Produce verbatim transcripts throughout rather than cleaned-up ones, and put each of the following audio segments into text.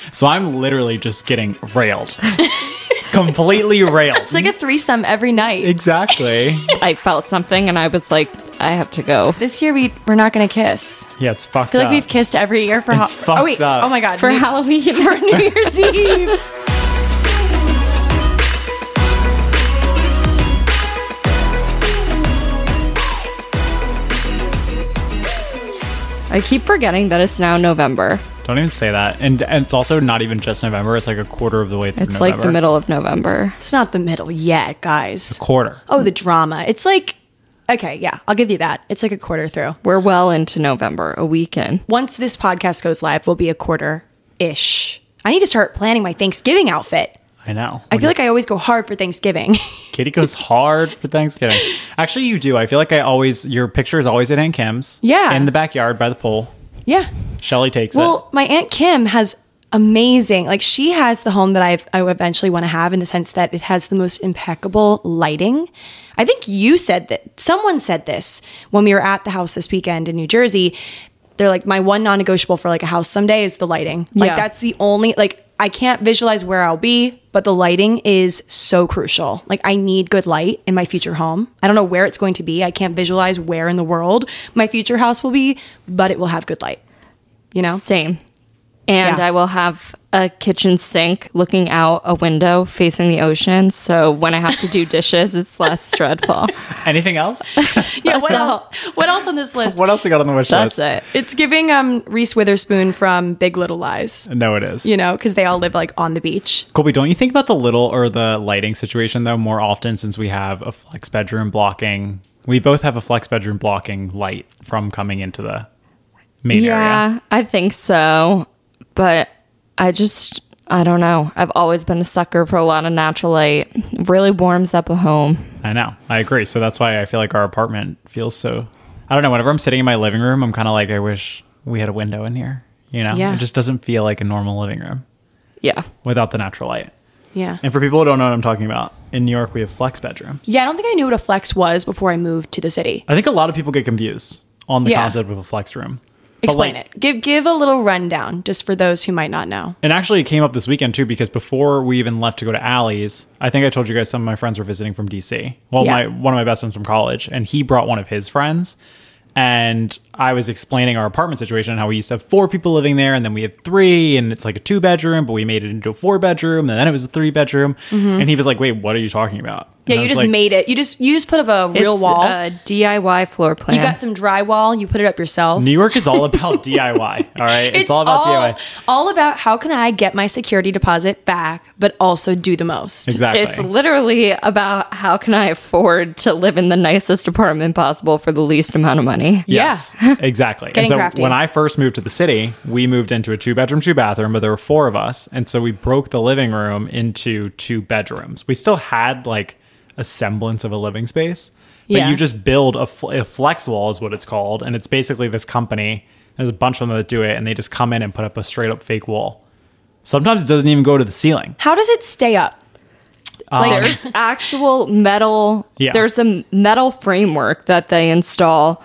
So I'm literally just getting railed. Completely railed. It's like a threesome every night. Exactly. I felt something and I was like, I have to go. This year we we're not gonna kiss. Yeah, it's fucked I feel up. like we've kissed every year for It's ho- fucked oh wait up. oh my god For New- Halloween. for New Year's Eve. I keep forgetting that it's now November. Don't even say that. And, and it's also not even just November. It's like a quarter of the way through It's November. like the middle of November. It's not the middle yet, guys. Quarter. Oh, the drama. It's like okay, yeah, I'll give you that. It's like a quarter through. We're well into November, a week in. Once this podcast goes live, we'll be a quarter ish. I need to start planning my Thanksgiving outfit. I know. I feel like I always go hard for Thanksgiving. Katie goes hard for Thanksgiving. Actually, you do. I feel like I always, your picture is always at Aunt Kim's. Yeah. In the backyard by the pool. Yeah. Shelly takes it. Well, my Aunt Kim has amazing, like she has the home that I've, I eventually want to have in the sense that it has the most impeccable lighting. I think you said that, someone said this when we were at the house this weekend in New Jersey. They're like, my one non-negotiable for like a house someday is the lighting. Like Yeah. that's the only, like I can't visualize where I'll be, but the lighting is so crucial. Like I need good light in my future home. I don't know where it's going to be. I can't visualize where in the world my future house will be, but it will have good light. You know? Same. And Yeah. I will have a kitchen sink looking out a window facing the ocean. So when I have to do dishes, it's less dreadful. Anything else? Yeah, what That's else? What else on this list? What else we got on the wish That's list? it. It's giving um Reese Witherspoon from Big Little Lies. No, it is. You know, because they all live like on the beach. Colby, don't you think about the little or the lighting situation though more often since we have a flex bedroom blocking? We both have a flex bedroom blocking light from coming into the main yeah, area. I think so. But I just, I don't know. I've always been a sucker for a lot of natural light. It really warms up a home. I know. I agree. So that's why I feel like our apartment feels so. I don't know. Whenever I'm sitting in my living room, I'm kind of like, I wish we had a window in here. You know, Yeah. it just doesn't feel like a normal living room Yeah. without the natural light. Yeah. And for people who don't know what I'm talking about, in New York, we have flex bedrooms. Yeah, I don't think I knew what a flex was before I moved to the city. I think a lot of people get confused on the Yeah. concept of a flex room. But, Explain like, it. Give give a little rundown just for those who might not know. And actually, it came up this weekend too, because before we even left to go to Allie's, I think I told you guys some of my friends were visiting from D C. Well, Yeah. my one of my best friends from college, and he brought one of his friends. And I was explaining our apartment situation and how we used to have four people living there, and then we had three, and it's like a two bedroom, but we made it into a four bedroom, and then it was a three bedroom. And he was like, "Wait, what are you talking about?" Yeah, And I you was just like, made it. You just you just put up a real It's wall. a D I Y floor plan. You got some drywall. You put it up yourself. New York is all about D I Y. All right, it's, all about D I Y. all about how can I get my security deposit back, but also do the most. Exactly. It's literally about how can I afford to live in the nicest apartment possible for the least amount of money. Yes, exactly. And Getting so crafty. when I first moved to the city, we moved into a two bedroom, two bathroom, but there were four of us. And so we broke the living room into two bedrooms. We still had like a semblance of a living space, but Yeah. you just build a, fl- a flex wall is what it's called. And it's basically this company. There's a bunch of them that do it, and they just come in and put up a straight up fake wall. Sometimes it doesn't even go to the ceiling. How does it stay up? Like There's actual metal, Yeah. there's a metal framework that they install.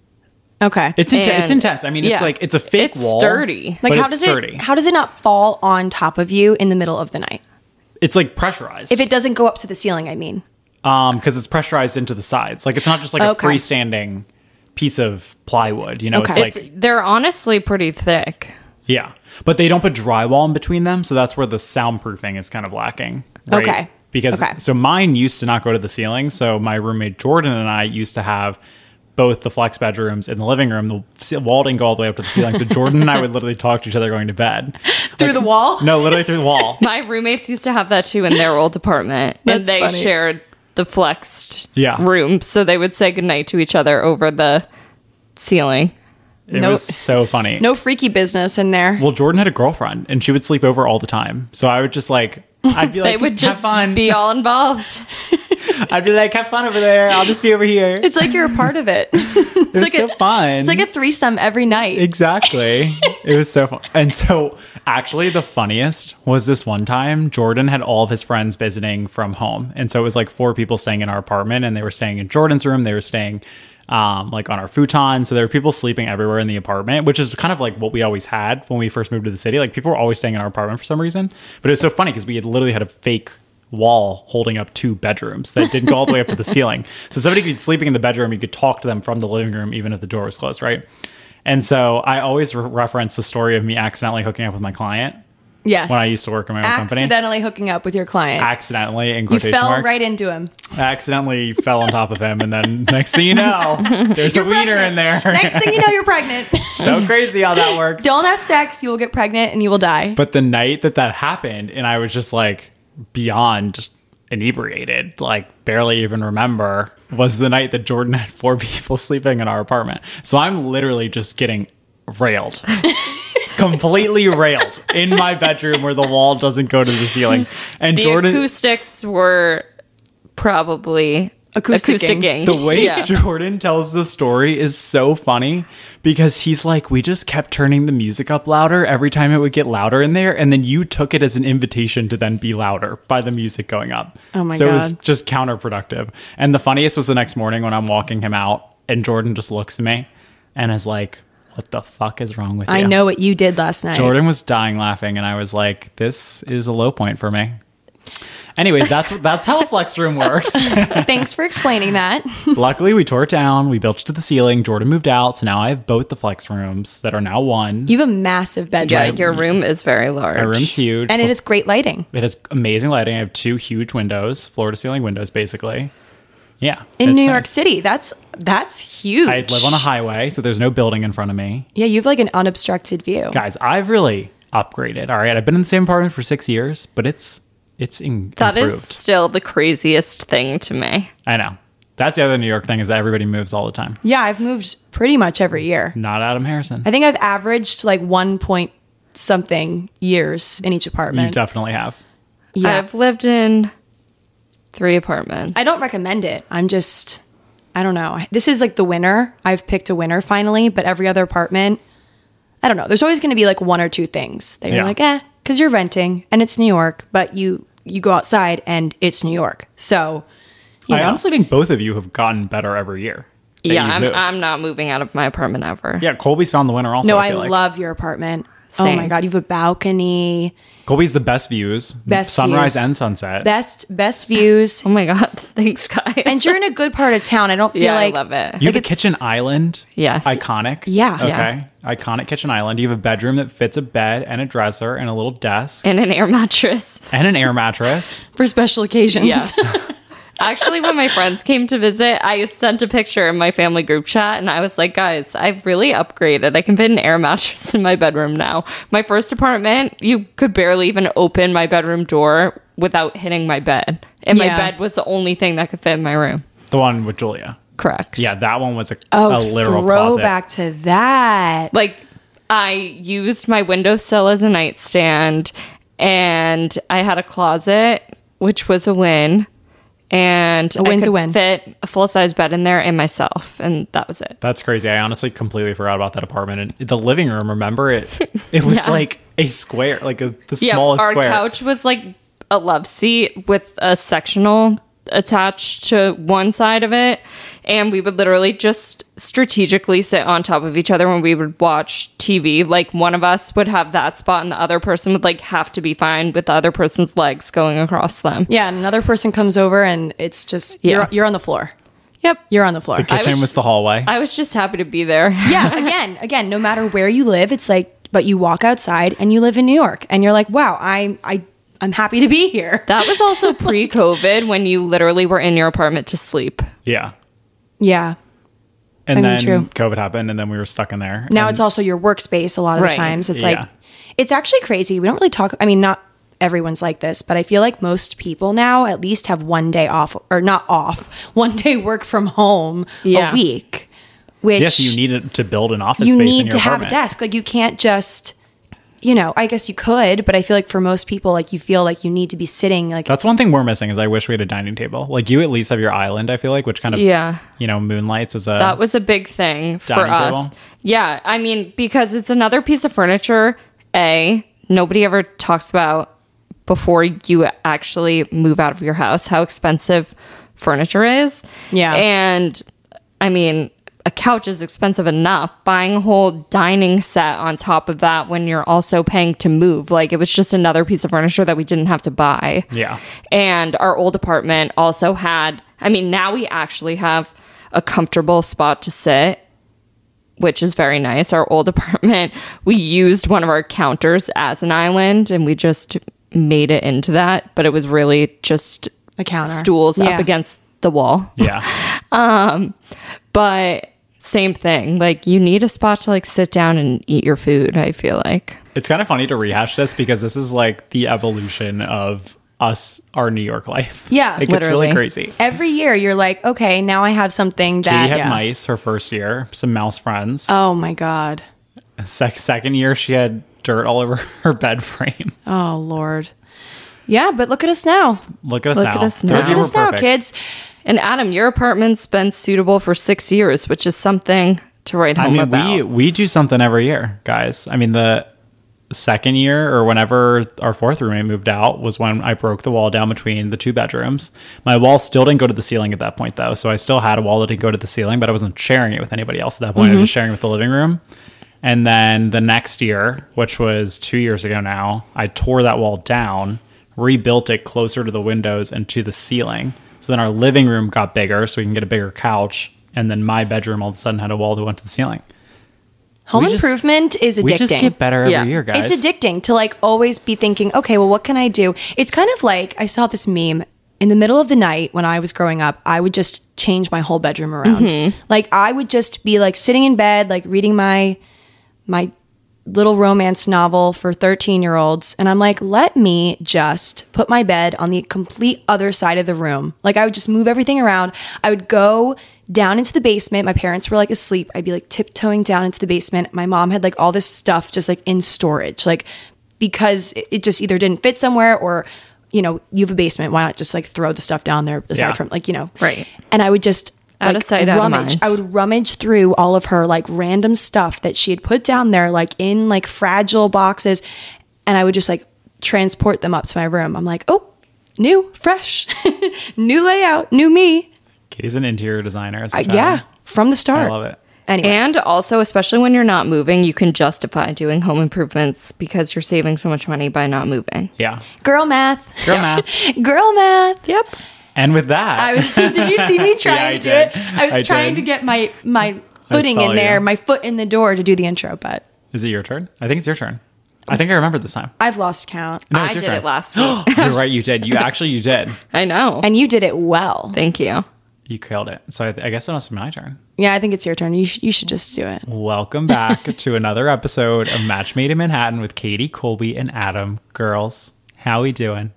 okay. It's inten- it's And- intense. I mean, it's yeah. like it's a fake It's wall. sturdy. like but how it's does sturdy. it how does it not fall on top of you in the middle of the night? It's like pressurized. If it doesn't go up to the ceiling, I mean. Um, because it's pressurized into the sides. Like it's not just like Okay. a freestanding piece of plywood. You know, Okay. it's like It's, they're honestly pretty thick. yeah, but they don't put drywall in between them, so that's where the soundproofing is kind of lacking. Right? Okay. Because Okay. so mine used to not go to the ceiling. So my roommate Jordan and I used to have both the flex bedrooms in the living room. The ce- wall didn't go all the way up to the ceiling. So Jordan and I would literally talk to each other going to bed. Through the wall? No, literally through the wall. My roommates used to have that too in their old apartment. and That's they funny. shared the flexed Yeah. room. So they would say goodnight to each other over the ceiling. It No- was so funny. No freaky business in there. Well, Jordan had a girlfriend, and she would sleep over all the time. So I would just like, I'd be like, They would have just fun. be all involved. I'd be like, have fun over there. I'll just be over here. It's like you're a part of it. It was like so a- fun. It's like a threesome every night. Exactly. It was so fun. And so, actually, the funniest was this one time Jordan had all of his friends visiting from home. And so it was like four people staying in our apartment, and they were staying in Jordan's room. They were staying um, like on our futon. So there were people sleeping everywhere in the apartment, which is kind of like what we always had when we first moved to the city. Like people were always staying in our apartment for some reason. But it was so funny because we had literally had a fake wall holding up two bedrooms that didn't go all the way up to the ceiling. So somebody could be sleeping in the bedroom, you could talk to them from the living room, even if the door was closed, right? And so I always re- reference the story of me accidentally hooking up with my client Yes. when I used to work in my own company. Accidentally hooking up with your client. Accidentally, in You quotation fell marks. right into him. I accidentally fell on top of him, and then next thing you know, there's a wiener in there. Next thing you know, you're pregnant. So crazy how that works. Don't have sex, you will get pregnant and you will die. But the night that that happened, and I was just like beyond inebriated, like barely even remember, was the night that Jordan had four people sleeping in our apartment. So I'm literally just getting railed. Completely railed in my bedroom where the wall doesn't go to the ceiling. And The Jordan, acoustics were probably Acousticing. acousticing. the way Yeah. Jordan tells the story is so funny because he's like, we just kept turning the music up louder every time it would get louder in there. And then you took it as an invitation to then be louder by the music going up. Oh my so it was God. just counterproductive. And the funniest was the next morning when I'm walking him out and Jordan just looks at me and is like, what the fuck is wrong with you? I know what you did last night. Jordan was dying laughing, and I was like, "This is a low point for me." Anyways, that's that's how a flex room works. Thanks for explaining that. Luckily, we tore it down. We built it to the ceiling. Jordan moved out, so now I have both the flex rooms that are now one. You have a massive Yeah, bedroom. your room is very large. My room's huge, And it has great lighting. It has amazing lighting. I have two huge windows, floor to ceiling windows, basically. Yeah, In it's New York nice. City. That's that's huge. I live on a highway, so there's no building in front of me. Yeah, you have like an unobstructed view. Guys, I've really upgraded. All right, I've been in the same apartment for six years, but it's it's in, That is improved. still the craziest thing to me. I know. That's the other New York thing is that everybody moves all the time. Yeah, I've moved pretty much every year. Not Adam Harrison. I think I've averaged like one point something years in each You apartment. definitely have. Yeah. I've lived in three apartments. I don't recommend it. I'm just, I don't know. This is like the winner. I've picked a winner finally, but every other apartment, I don't know. There's always going to be like one or two things that you're Yeah. like, eh, because you're renting and it's New York, but you you go outside and it's New York. So, you I know. honestly think both of you have gotten better every year. that Yeah, you've I'm, moved. I'm not moving out of my apartment ever. Yeah, Colby's found the winner also. no, I, I, feel like. love your apartment. Oh Same. my God, you have a balcony, Colby's the best views. Best sunrise views. and sunset. best best views, Oh my God. Thanks, guys. and you're in a good part of town. I don't feel yeah, like I love it. you have like a it's- kitchen island. Yes. Iconic. Yeah. Okay. Yeah. Iconic kitchen island. You have a bedroom that fits a bed and a dresser and a little desk And an air mattress. and an air mattress. for special occasions. Yeah. Actually, when my friends came to visit, I sent a picture in my family group chat and I was like, guys, I've really upgraded. I can fit an air mattress in my bedroom now. My first apartment, you could barely even open my bedroom door without hitting my bed. And my Yeah. bed was the only thing that could fit in my room. The one with Julia. Correct. Yeah, that one was a, Oh, a literal closet. throwback to that. Like, I used my windowsill as a nightstand and I had a closet, which was a win. And A win's I could a win. fit a full size bed in there and myself, and that was it. That's crazy. I honestly completely forgot about that apartment. And the living room, remember it? It was Yeah. like a square, like a, the Yeah, smallest our square. couch was like a love seat with a sectional attached to one side of it, and we would literally just strategically sit on top of each other when we would watch T V. Like one of us would have that spot and the other person would like have to be fine with the other person's legs going across them. Yeah, and another person comes over and it's just Yeah. you're you're on the floor. Yep. You're on the floor. The kitchen was- was, the hallway. I was just happy to be there. yeah, again, again, no matter where you live, it's like but you walk outside and you live in New York and you're like, "Wow, I I I'm happy to be here." That was also pre-COVID when you literally were in your apartment to sleep. yeah. Yeah. And I mean, then true. COVID happened, and then we were stuck in there. Now And it's also your workspace a lot of Right. the times. It's Yeah. like it's actually crazy. We don't really talk I mean, not everyone's like this, but I feel like most people now at least have one day off or not off, one day work from home Yeah. a week. Which yes, you need it to build an office you space in need your to have a apartment. desk. Like you can't just, you know, I guess you could, but I feel like for most people, like you feel like you need to be sitting like That's one thing we're missing is I wish we had a dining table. Like you at least have your island, I feel like, which kind of Yeah. you know, moonlights as a That was a big thing for Dining us. table? Yeah, I mean, because it's another piece of furniture, A, nobody ever talks about before you actually move out of your house how expensive furniture is. Yeah. And I mean, couch is expensive enough. Buying a whole dining set on top of that when you're also paying to move. Like, it was just another piece of furniture that we didn't have to buy. Yeah. And our old apartment also had, I mean, now we actually have a comfortable spot to sit, which is very nice. Our old apartment, we used one of our counters as an island and we just made it into that. But it was really just A counter. stools Yeah. up against the wall. Yeah. Um, but same thing. Like, you need a spot to like sit down and eat your food, I feel like. It's kind of funny to rehash this because this is like the evolution of us, our New York life. Yeah, It gets really literally. crazy. Every year you're like, okay, now I have something that. Katie had yeah. mice her first year, some mouse friends. Oh my God. Sec- second year, she had dirt all over her bed frame. Oh Lord. Yeah, but look at us now. Look at us Look now. at us Third now. year, Look at we're us now, perfect. kids. And Adam, your apartment's been suitable for six years, which is something to write I home mean, about. we we do something every year, guys. I mean, the second year or whenever our fourth roommate moved out was when I broke the wall down between the two bedrooms. My wall still didn't go to the ceiling at that point, though. So I still had a wall that didn't go to the ceiling, but I wasn't sharing it with anybody else at that point. I was just sharing it with the living room. And then the next year, which was two years ago now, I tore that wall down, rebuilt it closer to the windows and to the ceiling. So then our living room got bigger so we can get a bigger couch. And then my bedroom all of a sudden had a wall that went to the ceiling. Home We just- improvement is addicting. We just get better every Yeah. year, guys. It's addicting to like always be thinking, okay, well, what can I do? It's kind of like I saw this meme in the middle of the night when I was growing up. I would just change my whole bedroom around. Like I would just be like sitting in bed, like reading my my little romance novel for thirteen year olds. And I'm like, let me just put my bed on the complete other side of the room. Like I would just move everything around. I would go down into the basement. My parents were like asleep. I'd be like tiptoeing down into the basement. My mom had like all this stuff just like in storage, like because it it just either didn't fit somewhere or, you know, you have a basement. Why not just like throw the stuff down there aside Yeah. from like, you know, Right. And I would just Out like, of sight, out of rummage. mind. I would rummage through all of her like random stuff that she had put down there, like in like fragile boxes. And I would just like transport them up to my room. I'm like, oh, new, fresh, new layout, new me. Katie's an interior designer. As a I, child. yeah, from the start. I love it. Anyway, And also, especially when you're not moving, you can justify doing home improvements because you're saving so much money by not moving. Yeah. girl math, Girl math. girl math. Yep. And with that, I was, did you see me trying Yeah, I to do did. it? I was I trying did. to get my my footing saw in there, you. my foot in the door to do the intro, but is it your turn? I think it's your turn. I think I remember this time. I've lost count. No, I it's did your turn. it last week. You're right. You did. You actually, you did. I know. And you did it well. Thank you. You killed it. So I, I guess it must be my turn. Yeah, I think it's your turn. You, sh- you should just do it. Welcome back to another episode of Match Made in Manhattan with Katie, Colby, and Adam. Girls, how we doing?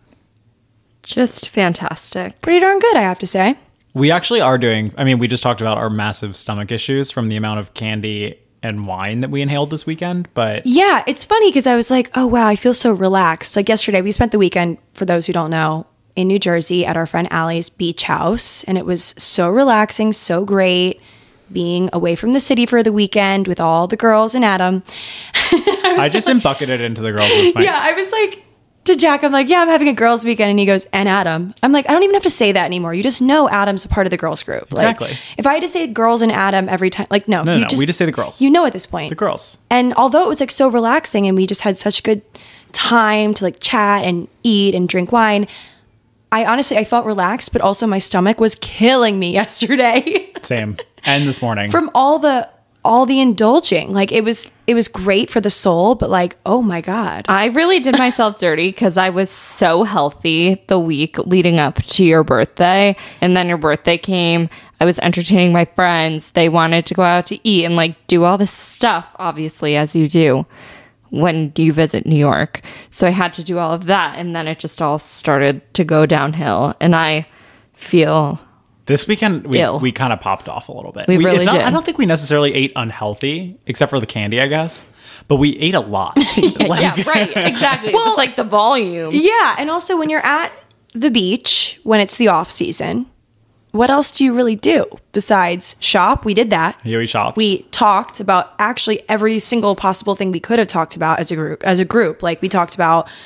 Just fantastic. Pretty darn good, I have to say. We actually are doing, I mean, we just talked about our massive stomach issues from the amount of candy and wine that we inhaled this weekend, but Yeah, it's funny because I was like, oh, wow, I feel so relaxed. Like yesterday, we spent the weekend, for those who don't know, in New Jersey at our friend Allie's beach house. And it was so relaxing, so great being away from the city for the weekend with all the girls and Adam. I just bucketed into the girls this night. Yeah, I was like, to Jack, I'm like, yeah, I'm having a girls' weekend. And he goes, and Adam. I'm like, I don't even have to say that anymore. You just know Adam's a part of the girls' group. Like, Exactly. if I had to say girls and Adam every time, like, no. No, you no, no, we just say the girls. You know at this point. The girls. And although it was like so relaxing and we just had such good time to like chat and eat and drink wine, I honestly, I felt relaxed, but also my stomach was killing me yesterday Same. And this morning. from all the all the indulging. Like it was it was great for the soul, but like, oh my God. I really did myself dirty because I was so healthy the week leading up to your birthday. And then your birthday came. I was entertaining my friends. They wanted to go out to eat and like do all this stuff, obviously, as you do when you visit New York. So I had to do all of that. And then it just all started to go downhill. And I feel This weekend, we, Ill. we kind of popped off a little bit. We really it's not, did. I don't think we necessarily ate unhealthy, except for the candy, I guess. But we ate a lot. Like- yeah, right. Exactly. Well, it's like the volume. Yeah, and also when you're at the beach when it's the off season, what else do you really do besides shop? We did that. Yeah, we shopped. We talked about actually every single possible thing we could have talked about as a group. As a group, like we talked about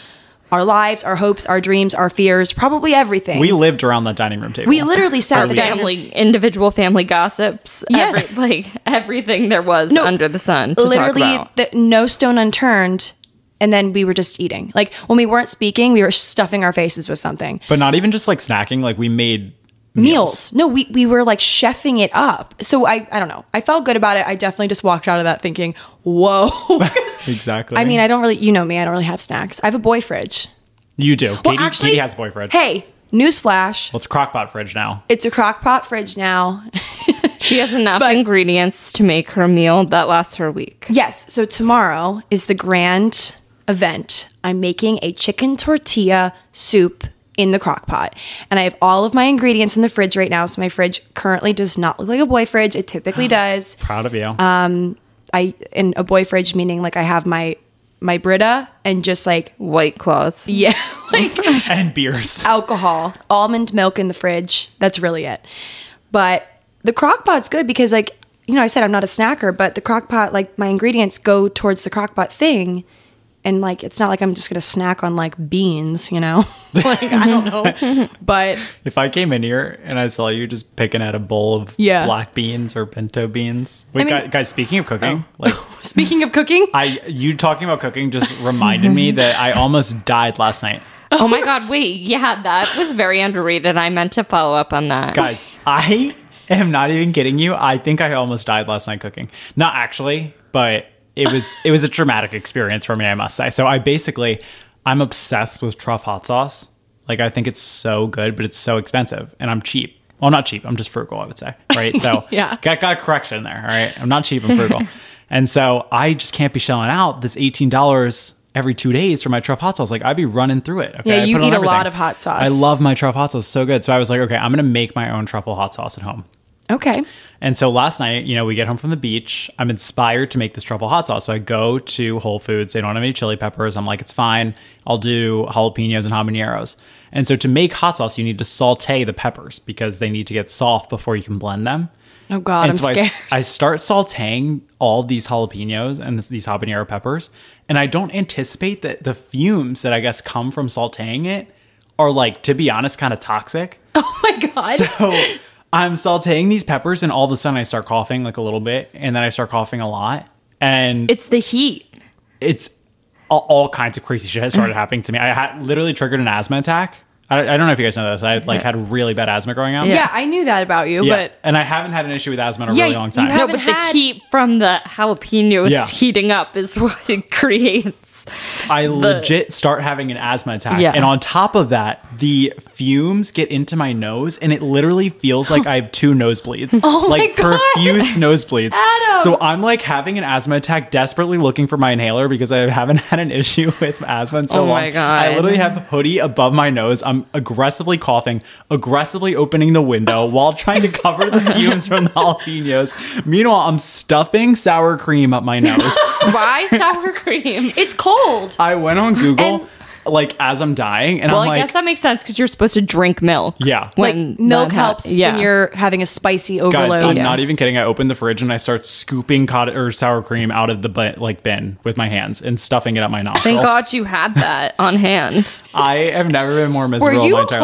our lives, our hopes, our dreams, our fears, probably everything. We lived around that dining room table. We literally sat Or at the we- dining room. Family, individual family gossips. Yes. every, like everything there was No, under the sun to literally talk about. the, no stone unturned, and then we were just eating. Like when we weren't speaking, we were stuffing our faces with something. But not even just like snacking. Like we made Meals. No, we, we were like chefing it up. So I, I don't know. I felt good about it. I definitely just walked out of that thinking, whoa. Exactly. I mean, I don't really, you know me, I don't really have snacks. I have a boy fridge. You do. Well, Katie, actually, Katie has a boy fridge. Hey, newsflash. Well, it's a crockpot fridge now. It's a crock pot fridge now. She has enough But- ingredients to make her meal that lasts her a week. Yes. So tomorrow is the grand event. I'm making a chicken tortilla soup in the crock pot. And I have all of my ingredients in the fridge right now. So my fridge currently does not look like a boy fridge. It typically does. Proud of you. Um, I in a boy fridge meaning like I have my my Brita and just like White Claws. yeah, like and beers. alcohol, almond milk in the fridge. That's really it. But the crock pot's good because like, you know, I said I'm not a snacker, but the crock pot, like my ingredients go towards the crock pot thing. And like, it's not like I'm just going to snack on like beans, you know, like, I don't know, but If I came in here and I saw you just picking at a bowl of Yeah. black beans or pinto beans. Wait, I mean- guys, guys, speaking of cooking, like speaking of cooking, I, you talking about cooking just reminded me that I almost died last night. Oh my God, wait. Yeah, that was very underrated. I meant to follow up on that. Guys, I am not even kidding you. I think I almost died last night cooking. Not actually, but it was it was a traumatic experience for me, I must say. So I basically I'm obsessed with truff hot sauce. Like I think it's so good, but it's so expensive, and I'm cheap. Well, not cheap. I'm just frugal, I would say. Right? So Yeah. got got a correction there. All right, I'm not cheap. I'm frugal, and so I just can't be shelling out this eighteen dollars every two days for my truff hot sauce. Like I'd be running through it. Okay? Yeah, I you put it on eat a everything. lot of hot sauce. I love my truff hot sauce. It's so good. So I was like, okay, I'm gonna make my own truffle hot sauce at home. okay. And so last night, you know, we get home from the beach. I'm inspired to make this truffle hot sauce. So I go to Whole Foods. They don't have any chili peppers. I'm like, it's fine. I'll do jalapenos and habaneros. And so to make hot sauce, you need to saute the peppers because they need to get soft before you can blend them. Oh God, and I'm so I, scared. s- I start sauteing all these jalapenos and this, these habanero peppers. And I don't anticipate that the fumes that I guess come from sauteing it are like, to be honest, kind of toxic. Oh my God. So I'm sauteing these peppers, and all of a sudden I start coughing like a little bit, and then I start coughing a lot, and It's the heat. it's all, all kinds of crazy shit has started happening to me. I had literally triggered an asthma attack. I, I don't know if you guys know this. I like had really bad asthma growing up. yeah, I knew that about you, Yeah. but and I haven't had an issue with asthma in a Yeah, really long you time. have- No, haven't but had- the heat from the jalapenos Yeah. heating up is what it creates. I legit start having an asthma attack. Yeah. And on top of that, the fumes get into my nose, and it literally feels like I have two nosebleeds. Oh my like God. profuse nosebleeds. Adam. So I'm like having an asthma attack, desperately looking for my inhaler because I haven't had an issue with asthma in so Oh long. my God. I literally have a hoodie above my nose. I'm aggressively coughing, aggressively opening the window while trying to cover the fumes from the jalapenos. Meanwhile, I'm stuffing sour cream up my nose. Why sour cream? it's cold. I went on Google like as I'm dying, and Well, I'm I like, guess that makes sense because you're supposed to drink milk. Yeah. Like when milk that hap- helps yeah. when you're having a spicy guys, overload. I'm Yeah. not even kidding. I open the fridge and I start scooping cottage or sour cream out of the bin, like bin with my hands and stuffing it up my nostrils. Thank God you had that on hand. I have never been more miserable in you my entire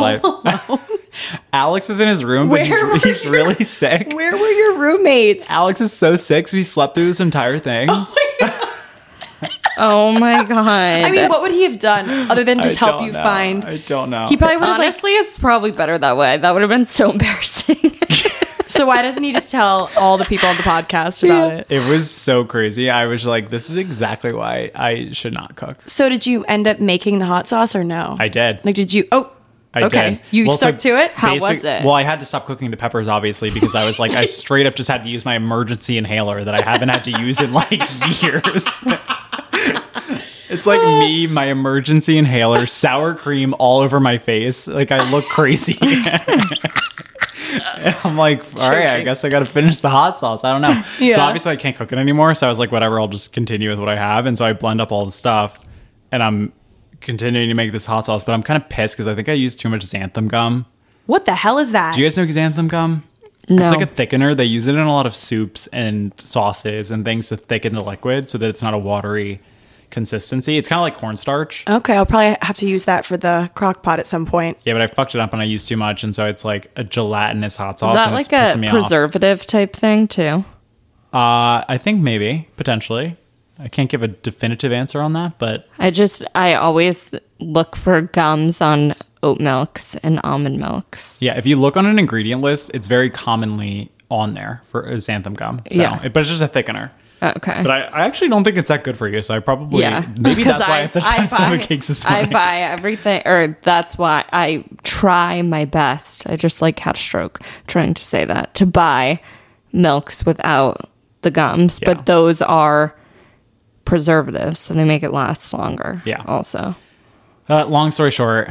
life. Alex is in his room, but Where were he's, he's really sick. Where were your roommates? Alex is so sick, so he slept through this entire thing. Oh my God. I mean, what would he have done other than just I help don't you know. find? I don't know. He probably would have like. Honestly, it's probably better that way. That would have been so embarrassing. So why doesn't he just tell all the people on the podcast about it? It was so crazy. I was like, this is exactly why I should not cook. So did you end up making the hot sauce or no? I did. Like, did you? Oh, I okay. did. You Well, stuck so to it. How was it? Well, I had to stop cooking the peppers, obviously, because I was like, I straight up just had to use my emergency inhaler that I haven't had to use in like years. It's like me, my emergency inhaler, sour cream all over my face. Like I look crazy. And I'm like, all right, I guess I got to finish the hot sauce. I don't know. Yeah. So obviously I can't cook it anymore. So I was like, whatever, I'll just continue with what I have. And so I blend up all the stuff and I'm continuing to make this hot sauce, but I'm kind of pissed because I think I used too much xanthan gum. What the hell is that? Do you guys know xanthan gum? No. It's like a thickener. They use it in a lot of soups and sauces and things to thicken the liquid so that it's not a watery consistency. It's kind of like cornstarch. Okay, I'll probably have to use that for the crock pot at some point. Yeah, but I fucked it up and I used too much, and so it's like a gelatinous hot sauce. Is that and like it's a pissing me preservative type thing too? off. Uh, I think maybe potentially. I can't give a definitive answer on that, but I just I always look for gums on oat milks and almond milks. yeah, if you look on an ingredient list, it's very commonly on there for xanthan gum. So, Yeah. but it's just a thickener. Okay. But I, I actually don't think it's that good for you. So I probably Yeah, maybe that's 'Cause why I- it's such I bad stomach buy- cakes this I morning. buy everything, or that's why I try my best. I just like had a stroke trying to say that to buy milks without the gums, Yeah. but those are preservatives, so they make it last longer. Yeah. Also, Uh, long story short,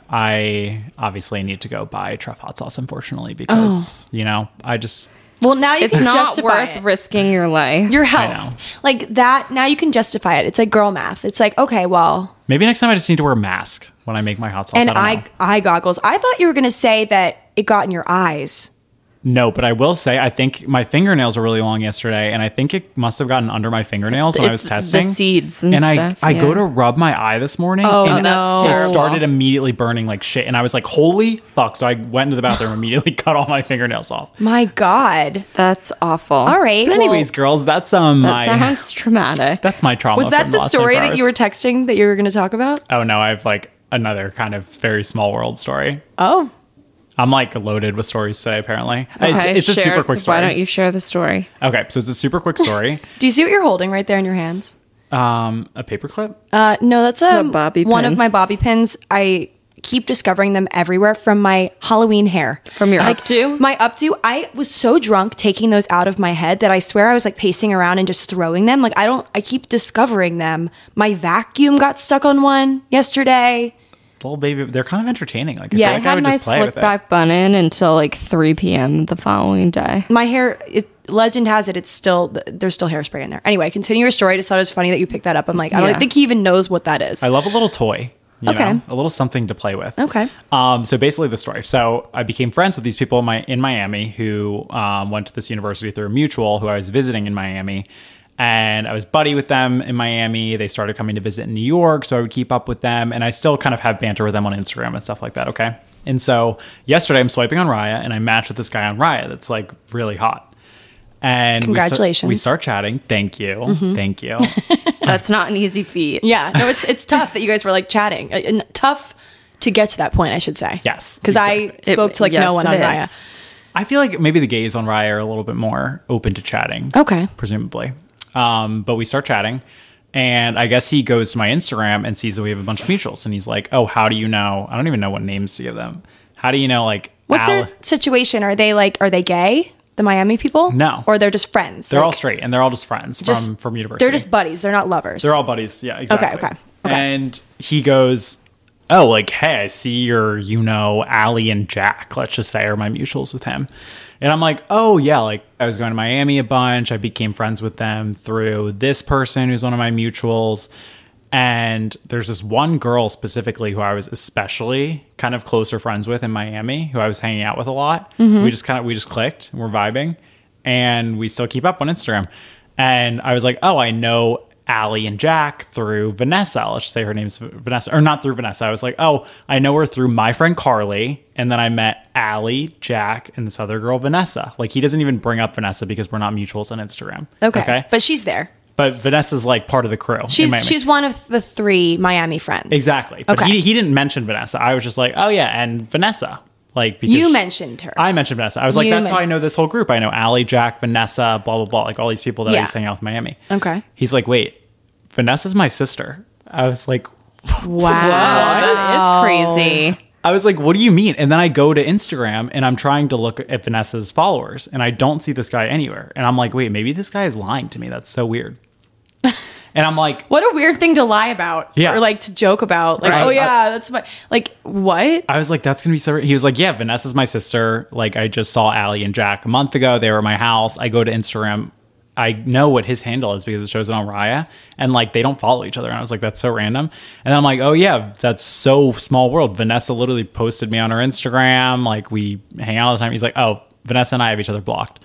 I obviously need to go buy Truff hot sauce, unfortunately, because you know I just Well, now you it's can not justify worth it. risking your life. Your know. health. Like that, now you can justify it. It's like girl math. It's like, okay, well, maybe next time I just need to wear a mask when I make my hot sauce. and I don't eye, know. eye goggles. I thought you were going to say that it got in your eyes. No, but I will say I think my fingernails were really long yesterday, and I think it must have gotten under my fingernails when I was It's testing. the seeds and I, stuff, I yeah. go to rub my eye this morning, Oh, and no. it Terrible. started immediately burning like shit, and I was like, "Holy fuck!" So I went into the bathroom, and immediately cut all my fingernails off. My God. That's awful. All right. But anyways, well, girls, that's um That my sounds traumatic. that's my trauma. was that from the last story twenty-four that you were hours. texting that you were going to talk about? Oh no, I have like another kind of very small world story. Oh, I'm like loaded with stories today. Apparently, Okay, it's, it's a share- super quick story. Why don't you share the story? Okay, so it's a super quick story. do you see what you're holding right there in your hands? um, a paperclip. Uh, no, that's a, a bobby one pin. of my bobby pins. I keep discovering them everywhere from my Halloween hair. From your like, updo? My updo. I was so drunk taking those out of my head that I swear I was like pacing around and just throwing them. Like I don't. I keep discovering them. My vacuum got stuck on one yesterday. Little baby, they're kind of entertaining. Like, I Yeah, feel I like I had would my just play slick with it. back bun in until like three p.m. the following day. My hair. It, legend has it, it's still there's still hairspray in there. Anyway, continue your story. I just thought it was funny that you picked that up. I'm like, I Yeah. don't think he even knows what that is. I love a little toy. You Okay. know, a little something to play with. Okay. Um, so basically the story. So I became friends with these people in, my, in Miami who um, went to this university through a mutual who I was visiting in Miami. And I was buddy with them in Miami. They started coming to visit in New York, so I would keep up with them. And I still kind of have banter with them on Instagram and stuff like that, okay? And so yesterday I'm swiping on Raya, and I matched with this guy on Raya that's like really hot. And we start- Congratulations. We start, chatting. Thank you. Thank you. That's not an easy feat. Yeah, no, it's it's tough that you guys were like chatting. Uh, and tough to get to that point, I should say. Yes, because I exactly. spoke It- to like yes, no one it on is. Raya. I feel like maybe the gays on Raya are a little bit more open to chatting. Okay. Presumably. Um, but we start chatting, and I guess he goes to my Instagram and sees that we have a bunch of mutuals, and he's like, "Oh, how do you know?" I don't even know what names to give them. How do you know, like, What's Al- their situation? Are they like are they gay? The Miami people? No. or they're just friends. They're Like, all straight, and they're all just friends just- from from university. They're just buddies. They're not lovers. They're all buddies. Yeah, exactly. Okay, okay, okay. And he goes, "Oh, like, hey, I see your, you know, Allie and Jack, let's just say, are my mutuals with him." And I'm like, "Oh, yeah, like, I was going to Miami a bunch. I became friends with them through this person who's one of my mutuals. And there's this one girl specifically who I was especially kind of closer friends with in Miami, who I was hanging out with a lot. Mm-hmm. We just kind of, we just clicked and we're vibing. And we still keep up on Instagram. And I was like, oh, I know Allie and Jack through Vanessa. Let's just say her name's Vanessa, or not through Vanessa. I was like, oh, I know her through my friend Carly. And then I met Allie, Jack, and this other girl, Vanessa. Like, he doesn't even bring up Vanessa because we're not mutuals on Instagram. okay. But she's there. But Vanessa's like part of the crew. in She's Miami. she's one of the three Miami friends. Exactly. But okay. he, he didn't mention Vanessa. I was just like, oh, yeah, and Vanessa. Like, because You mentioned her. I mentioned Vanessa. I was like, You that's men- how I know this whole group. I know Allie, Jack, Vanessa, blah, blah, blah. Like, all these people that I Yeah. used to hang out with in Miami. Okay. He's like, wait, Vanessa's my sister. I was like, Wow. That is crazy. I was like, what do you mean? And then I go to Instagram and I'm trying to look at Vanessa's followers and I don't see this guy anywhere. And I'm like, wait, maybe this guy is lying to me. That's so weird. And I'm like, What a weird thing to lie about. Yeah. Or like to joke about. Like, Right. oh yeah, that's my like what? I was like, that's gonna be so. He was like, yeah, Vanessa's my sister. Like, I just saw Allie and Jack a month ago. They were at my house. I go to Instagram. I know what his handle is because it shows it on Raya, and like they don't follow each other. And I was like, that's so random. And then I'm like, oh yeah, that's so small world. Vanessa literally posted me on her Instagram. Like, we hang out all the time. He's like, oh, Vanessa and I have each other blocked.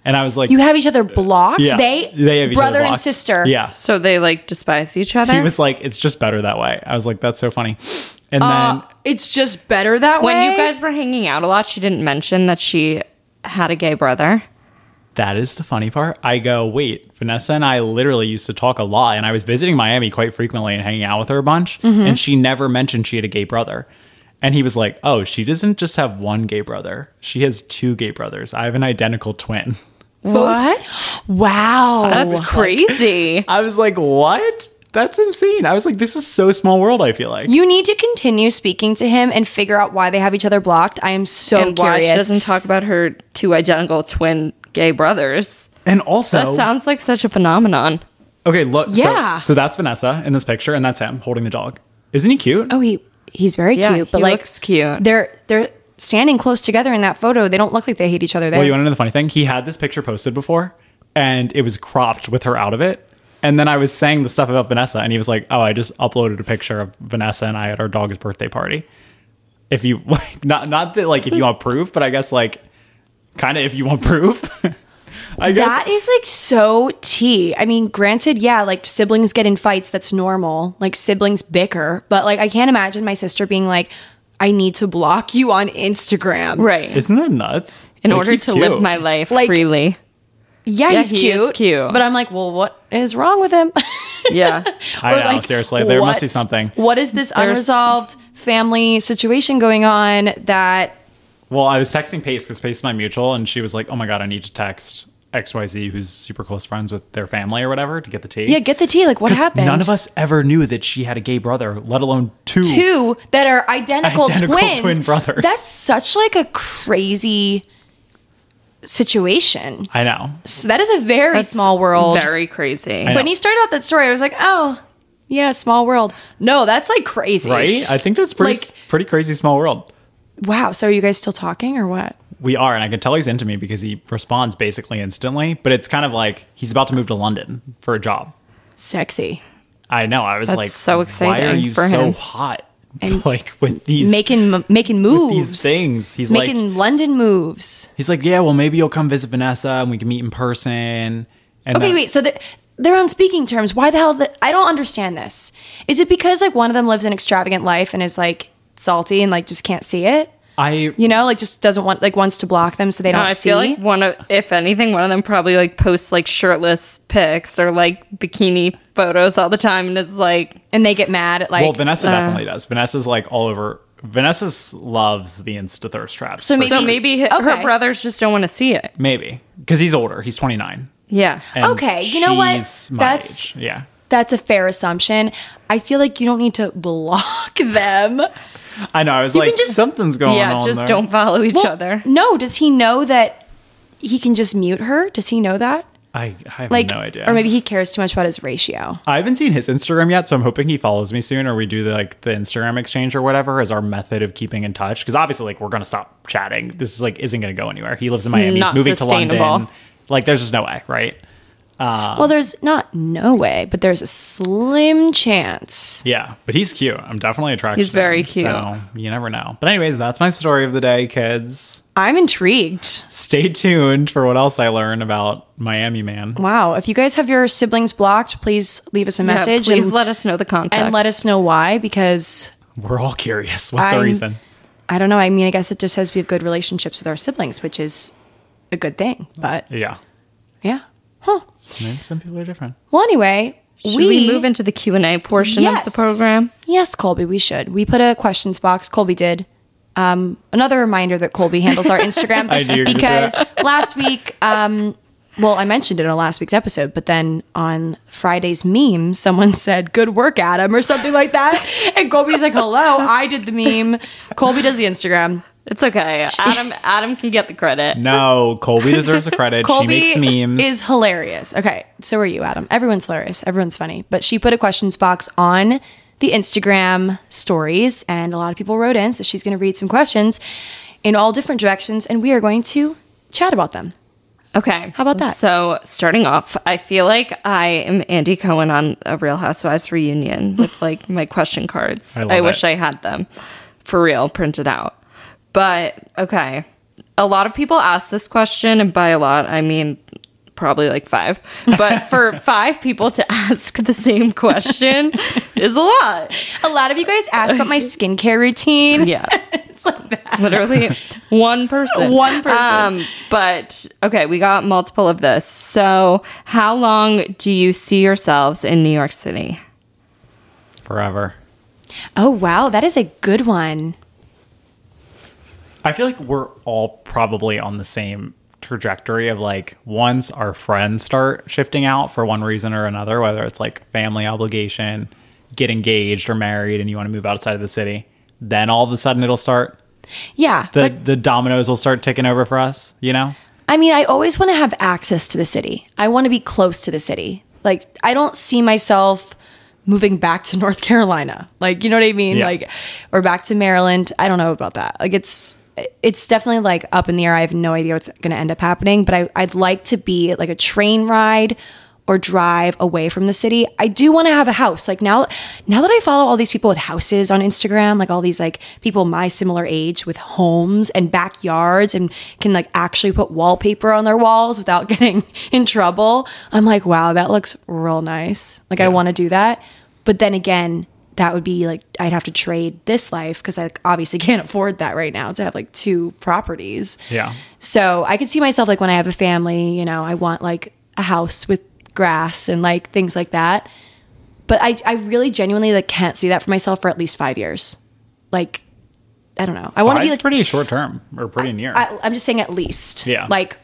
And I was like, You have each other blocked? yeah, They, they have each brother other and blocked. sister. Yeah. So they like despise each other. He was like, it's just better that way. I was like, that's so funny. And Uh, then it's just better that when way. you guys were hanging out a lot, she didn't mention that she had a gay brother. that is the funny part. I go, wait, Vanessa and I literally used to talk a lot, and I was visiting Miami quite frequently and hanging out with her a bunch, Mm-hmm. and she never mentioned she had a gay brother. And he was like, oh, she doesn't just have one gay brother. She has two gay brothers. I have an identical twin. What? Wow. That's crazy. I was like, what? That's insane. I was like, this is so small world, I feel like. You need to continue speaking to him and figure out why they have each other blocked. I am so and why she curious. doesn't talk about her two identical twin gay brothers. And also, That sounds like such a phenomenon. okay, look. so- Yeah. So, that's Vanessa in this picture, and that's him holding the dog. Isn't he cute? Oh, he he's very Yeah, cute, but he like looks cute. They're they're standing close together in that photo. They don't look like they hate each other there. Well, you want to know the funny thing? He had this picture posted before, and it was cropped with her out of it. And then I was saying the stuff about Vanessa, and he was like, "Oh, I just uploaded a picture of Vanessa and I at our dog's birthday party." If you like, not not that like if you want proof, but I guess like kind of if you want proof. I guess That is like so tea. I mean, granted, yeah, like siblings get in fights. That's normal. Like siblings bicker, but like I can't imagine my sister being like, "I need to block you on Instagram." Right. isn't that nuts? In Like, order he's to cute. live my life Like- freely. Yeah, Yeah, he's he is cute, cute. But I'm like, well, what is wrong with him? Yeah. I Or, know, like, seriously, there must be what- something. What is this There's- unresolved family situation going on that? Well, I was texting Pace because Pace is my mutual, and she was like, "Oh my god, I need to text X Y Z, who's super close friends with their family or whatever, to get the tea." Yeah, get the tea. Like, what 'Cause happened? None of us ever knew that she had a gay brother, let alone two. Two that are identical, Identical twins. twin brothers. That's such like a crazy situation. I know. So that is a very That's small world. Very crazy. I When know. he started out that story, I was like, oh, yeah, small world. No, that's like crazy. Right? I think that's pretty Like- pretty crazy small world. Wow. So are you guys still talking or what? We are, and I can tell he's into me because he responds basically instantly. But it's kind of like he's about to move to London for a job. Sexy. I know. I was That's like, so Why are exciting you for so him." hot? And like with these Making m- making moves. these things. He's making like- London moves. He's like, yeah, well, maybe you'll come visit Vanessa and we can meet in person. And Okay, then- wait. So the, they're on speaking terms. Why the hell? The, I don't understand this. Is it because like one of them lives an extravagant life and is like salty and like just can't see it? I You know, like just doesn't want like wants to block them so they No, don't I see. feel like one of, if anything, one of them probably like posts like shirtless pics or like bikini photos all the time, and it's like, and they get mad at like. well, Vanessa definitely does. Vanessa's like all over. Vanessa loves the Insta thirst traps. So maybe- so maybe h- Okay. her brothers just don't want to see it. maybe because he's older. He's twenty-nine. Yeah. And Okay, you know what? she's my That's- age. Yeah. That's a fair assumption. I feel like you don't need to block them. I know. I was You like, can just- something's going Yeah, on. just there. don't follow each Well, other. No, does he know that he can just mute her? Does he know that? I, I have Like, no idea. or maybe he cares too much about his ratio. I haven't seen his Instagram yet, so I'm hoping he follows me soon, or we do the, like the Instagram exchange or whatever as our method of keeping in touch. Because obviously, like we're gonna stop chatting. This is like isn't gonna go anywhere. He lives in It's Miami. He's not moving to sustainable. London. Like, there's just no way, right? well, there's not no way, but there's a slim chance. Yeah, but he's cute. I'm definitely attracted. He's to him, very cute. So you never know. But anyways, that's my story of the day, kids. I'm intrigued. Stay tuned for what else I learn about Miami Man. Wow. If you guys have your siblings blocked, please leave us a Yeah, message please and, let us know the context. and let us know why, because We're all curious. What's I'm- the reason? I don't know. I mean, I guess it just says we have good relationships with our siblings, which is a good thing. But Yeah. yeah. Huh. So maybe some people are different. Well, anyway, Should we, move into the Q and A portion of the Yes. program? Yes, Colby, we should. We put a questions box. Colby did. Um, another reminder that Colby handles our Instagram. I knew you were gonna because say last week, um, well, I mentioned it on last week's episode, but then on Friday's meme, someone said, "Good work, Adam," or something like that. And Colby's like, "Hello, I did the meme." Colby does the Instagram. It's okay. Adam Adam can get the credit. No, Colby deserves a credit. Colby she makes memes. is hilarious. Okay, so are you, Adam. Everyone's hilarious. Everyone's funny. But she put a questions box on the Instagram stories, and a lot of people wrote in, so she's going to read some questions in all different directions, and we are going to chat about them. Okay. How about that? So, starting off, I feel like I am Andy Cohen on a Real Housewives reunion with like my question cards. I I, love wish it. I had them for real printed out. But okay. a lot of people ask this question, and by a lot, I mean probably like five. But for five people to ask the same question is a lot. A lot of you guys ask about my skincare routine. Yeah. It's like that. Literally one person. One person. Um, but okay, we got multiple of this. So how long do you see yourselves in New York City? Forever. Oh, wow. That is a good one. I feel like we're all probably on the same trajectory of like once our friends start shifting out for one reason or another, whether it's like family obligation, get engaged or married, and you want to move outside of the city, then all of a sudden it'll start. Yeah. The but the dominoes will start ticking over for us, you know? I mean, I always want to have access to the city. I want to be close to the city. Like, I don't see myself moving back to North Carolina. Like, you know what I mean? Yeah. Like, or back to Maryland. I don't know about that. Like, it's it's definitely like up in the air. I have no idea what's going to end up happening, but I, I'd like to be like a train ride or drive away from the city. I do want to have a house. Like now, now that I follow all these people with houses on Instagram, like all these like people my similar age with homes and backyards and can like actually put wallpaper on their walls without getting in trouble. I'm like, wow, that looks real nice. Like I want to do that. But then again, that would be like, I'd have to trade this life because I obviously can't afford that right now to have like two properties. Yeah. So I could see myself like when I have a family, you know, I want like a house with grass and like things like that. But I, I really genuinely like can't see that for myself for at least five years. Like, I don't know. I want to be like pretty short term or pretty near. I, I'm just saying at least. Yeah. Like,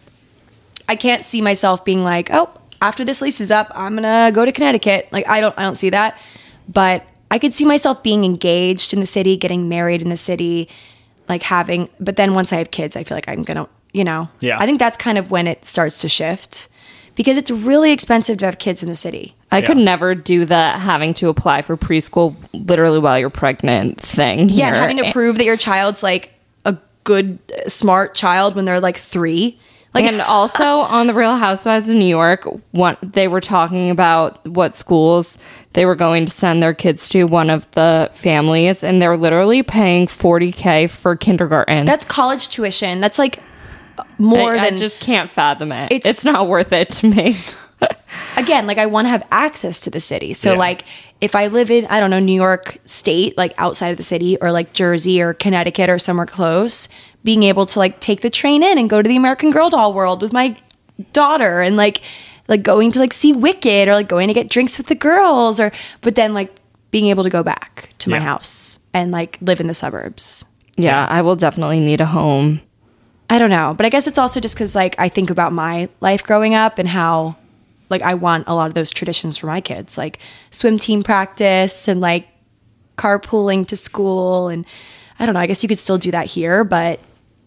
I can't see myself being like, oh, after this lease is up, I'm gonna go to Connecticut. Like, I don't, I don't see that. But I could see myself being engaged in the city, getting married in the city, like having. But then once I have kids, I feel like I'm gonna, you know. Yeah. I think that's kind of when it starts to shift, because it's really expensive to have kids in the city. I Yeah. could never do that having to apply for preschool literally while you're pregnant thing. Yeah, and here. having to prove that your child's like a good, smart child when they're like three. Like, and also on the Real Housewives of New York, one, they were talking about what schools they were going to send their kids to, one of the families, and they're literally paying forty K for kindergarten. that's college tuition. That's like more I, than I just can't fathom it. It's, It's- not worth it to me. again, like I want to have access to the city. So Yeah. like if I live in, I don't know, New York State, like outside of the city, or like Jersey or Connecticut or somewhere close, being able to like take the train in and go to the American Girl doll world with my daughter, and like like going to like see Wicked, or like going to get drinks with the girls, or but then like being able to go back to my Yeah. house and like live in the suburbs. Yeah, I will definitely need a home. I don't know, but I guess it's also just because like I think about my life growing up and how like I want a lot of those traditions for my kids, like swim team practice and like carpooling to school, and I don't know. I guess you could still do that here, but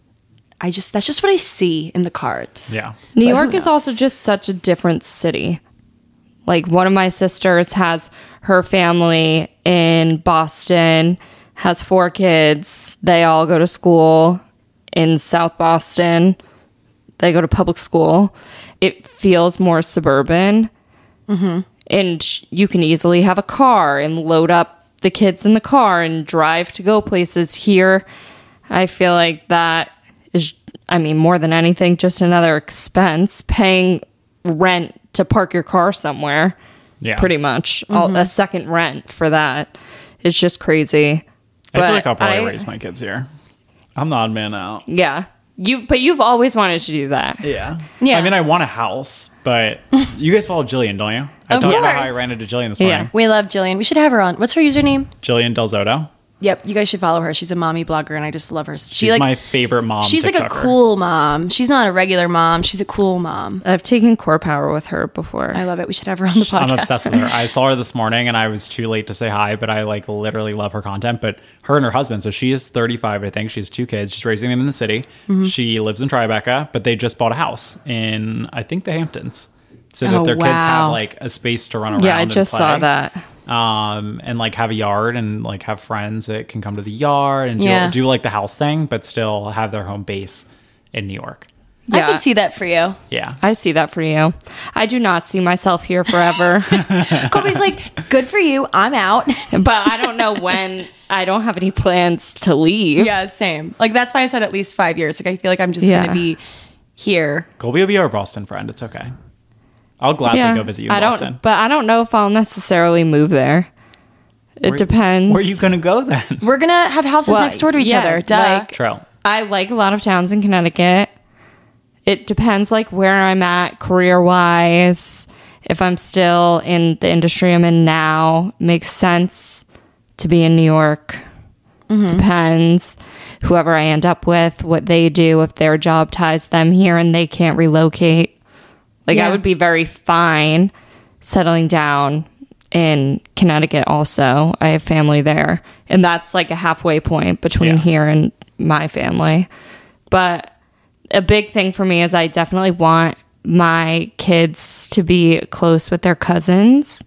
I just that's just what I see in the cards. Yeah. New But who York is knows? also just such a different city. Like one of my sisters has her family in Boston, has four kids. They all go to school in South Boston. They go to public school. It feels more suburban. Mm-hmm. And sh- you can easily have a car and load up the kids in the car and drive to go places. Here, I feel like that is, I mean, more than anything, just another expense. Paying rent to park your car somewhere, Yeah. pretty much. All, a second rent for that is just crazy. I feel like But I'll probably I- raise my kids here. I'm the odd man out. Yeah. You, but you've always wanted to do that. Yeah. Yeah. I mean, I want a house, but you guys follow Jillian, don't you? I Of talked about how I course. ran into Jillian this Yeah. morning. We love Jillian. We should have her on. What's her username? Jillian Del Zotto. Yep, you guys should follow her. She's a mommy blogger, and I just love her. She She's like my favorite mom. she's like a TikToker. cool mom. She's not a regular mom. She's a cool mom. I've taken core power with her before. I love it. We should have her on the podcast. I'm obsessed with her. I saw her this morning and I was too late to say hi, but I like literally love her content. But her and her husband, so she is thirty-five, I think. She has two kids. She's raising them in the city. Mm-hmm. She lives in Tribeca, but they just bought a house in, I think, the Hamptons. So that Oh, their kids have wow. like a space to run around. yeah, I and just play. saw that. Um, and like have a yard and like have friends that can come to the yard and do, Yeah. do like the house thing, but still have their home base in New York. I Yeah. can see that for you. Yeah. I see that for you. I do not see myself here forever. Colby's like, good for you. I'm out. But I don't know when. I don't have any plans to leave. Yeah, same. Like, that's why I said at least five years. Like, I feel like I'm just Yeah. going to be here. Colby will be our Boston friend. It's okay. I'll gladly Yeah, go visit you in I don't, Boston. but I don't know if I'll necessarily move there. It Where- depends. Where are you going to go then? We're going to have houses Well, next door to each yeah, other. Duh. like- True. I like a lot of towns in Connecticut. It depends like where I'm at career wise. If I'm still in the industry I'm in now, makes sense to be in New York. Depends whoever I end up with, what they do, if their job ties them here and they can't relocate. Like Yeah. I would be very fine settling down in Connecticut also. I have family there. And that's like a halfway point between Yeah. here and my family. But a big thing for me is I definitely want my kids to be close with their cousins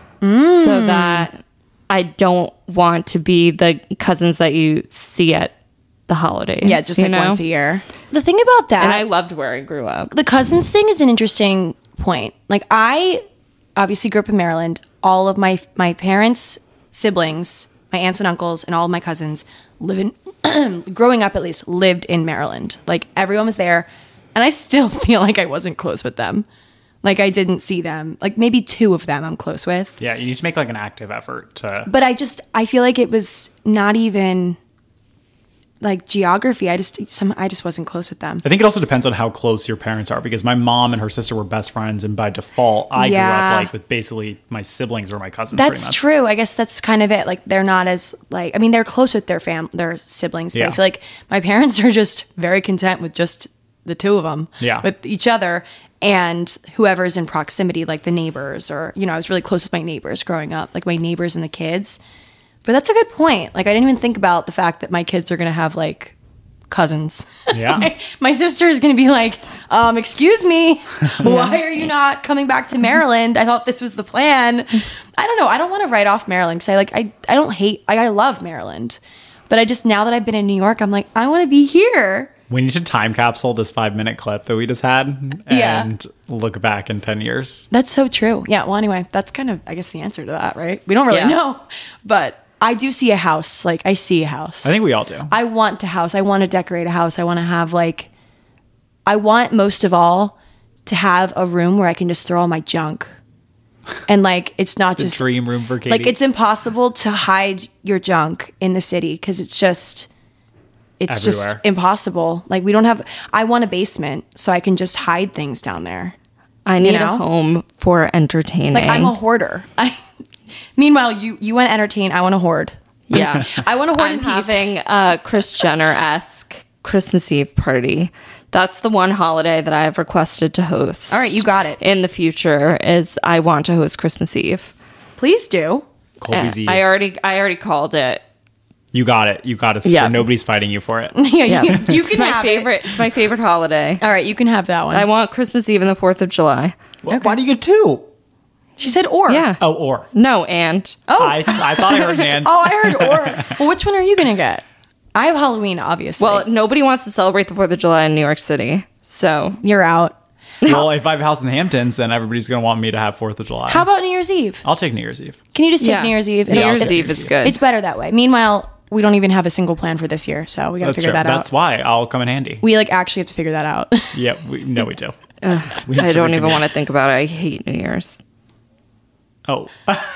so that I don't want to be the cousins that you see at the holidays. Yeah, just you like know? once a year. The thing about that, And I loved where I grew up. the cousins thing is an interesting point. Like, I obviously grew up in Maryland. All of my my parents, siblings, my aunts and uncles, and all of my cousins live in, growing up at least, lived in Maryland. Like, everyone was there. And I still feel like I wasn't close with them. Like, I didn't see them. Like, maybe two of them I'm close with. Yeah, you need to make like an active effort to. But I just, I feel like it was not even like geography. I just, some, I just wasn't close with them. I think it also depends on how close your parents are because my mom and her sister were best friends, and by default, I grew Yeah. up like with basically my siblings were my cousins. pretty That's much. true. I guess that's kind of it. Like, they're not as like, I mean, they're close with their fam, their siblings, but I Yeah. feel like my parents are just very content with just the two of them. Yeah. With each other and whoever's in proximity, like the neighbors, or, you know, I was really close with my neighbors growing up, like my neighbors and the kids. But that's a good point. Like, I didn't even think about the fact that my kids are going to have like cousins. Yeah. my, my sister is going to be like, um, excuse me, why are you not coming back to Maryland? I thought this was the plan. I don't know. I don't want to write off Maryland because I like, I, I don't hate, I, I love Maryland. But I just, now that I've been in New York, I'm like, I want to be here. We need to time capsule this five minute clip that we just had and Yeah. look back in ten years. That's so true. Yeah. Well, anyway, that's kind of, I guess, the answer to that, right? We don't really Yeah. know. But I do see a house. Like, I see a house. I think we all do. I want a house. I want to decorate a house. I want to have like, I want most of all to have a room where I can just throw all my junk. And like, it's not The just dream room for Katie. like, it's impossible to hide your junk in the city because it's just, it's just Everywhere. impossible. Like, we don't have, I want a basement so I can just hide things down there. I need know? a home for entertaining. Like, I'm a hoarder. I, meanwhile, you, you want to entertain. I want to hoard. yeah. I want to hoard I'm in peace. having a Kris Jenner-esque Christmas Eve party. That's the one holiday that I have requested to host. All right, you got it. In the future is I want to host Christmas Eve. Please do. Colby's Eh, Eve. I already I already called it. you got it. You got it. Yeah. So nobody's fighting you for it. Yeah, Yeah. you, you It's can my have it. favorite it's my favorite holiday. All right, you can have that one. I want Christmas Eve and the fourth of July. Wh- Why do you get two? She said or. Yeah. Oh, or. No, and Oh. I, I thought I heard an and. Oh, I heard or. Well, which one are you gonna get? I have Halloween, obviously. well, nobody wants to celebrate the fourth of July in New York City. So you're out. Well, if I have a house in the Hamptons, then everybody's going to want me to have fourth of July. How about New Year's Eve? I'll take New Year's Eve. Can you just take yeah. New Year's Eve? New Yeah, I'll Year's take New Eve Year's is Eve. good. It's better that way. Meanwhile, we don't even have a single plan for this year, so we got to That's figure true. that out. That's why I'll come in handy. We like actually have to figure that out. Yeah, we, no, we do. We I need to don't even reconvene. want to think about it. I hate New Year's. Oh,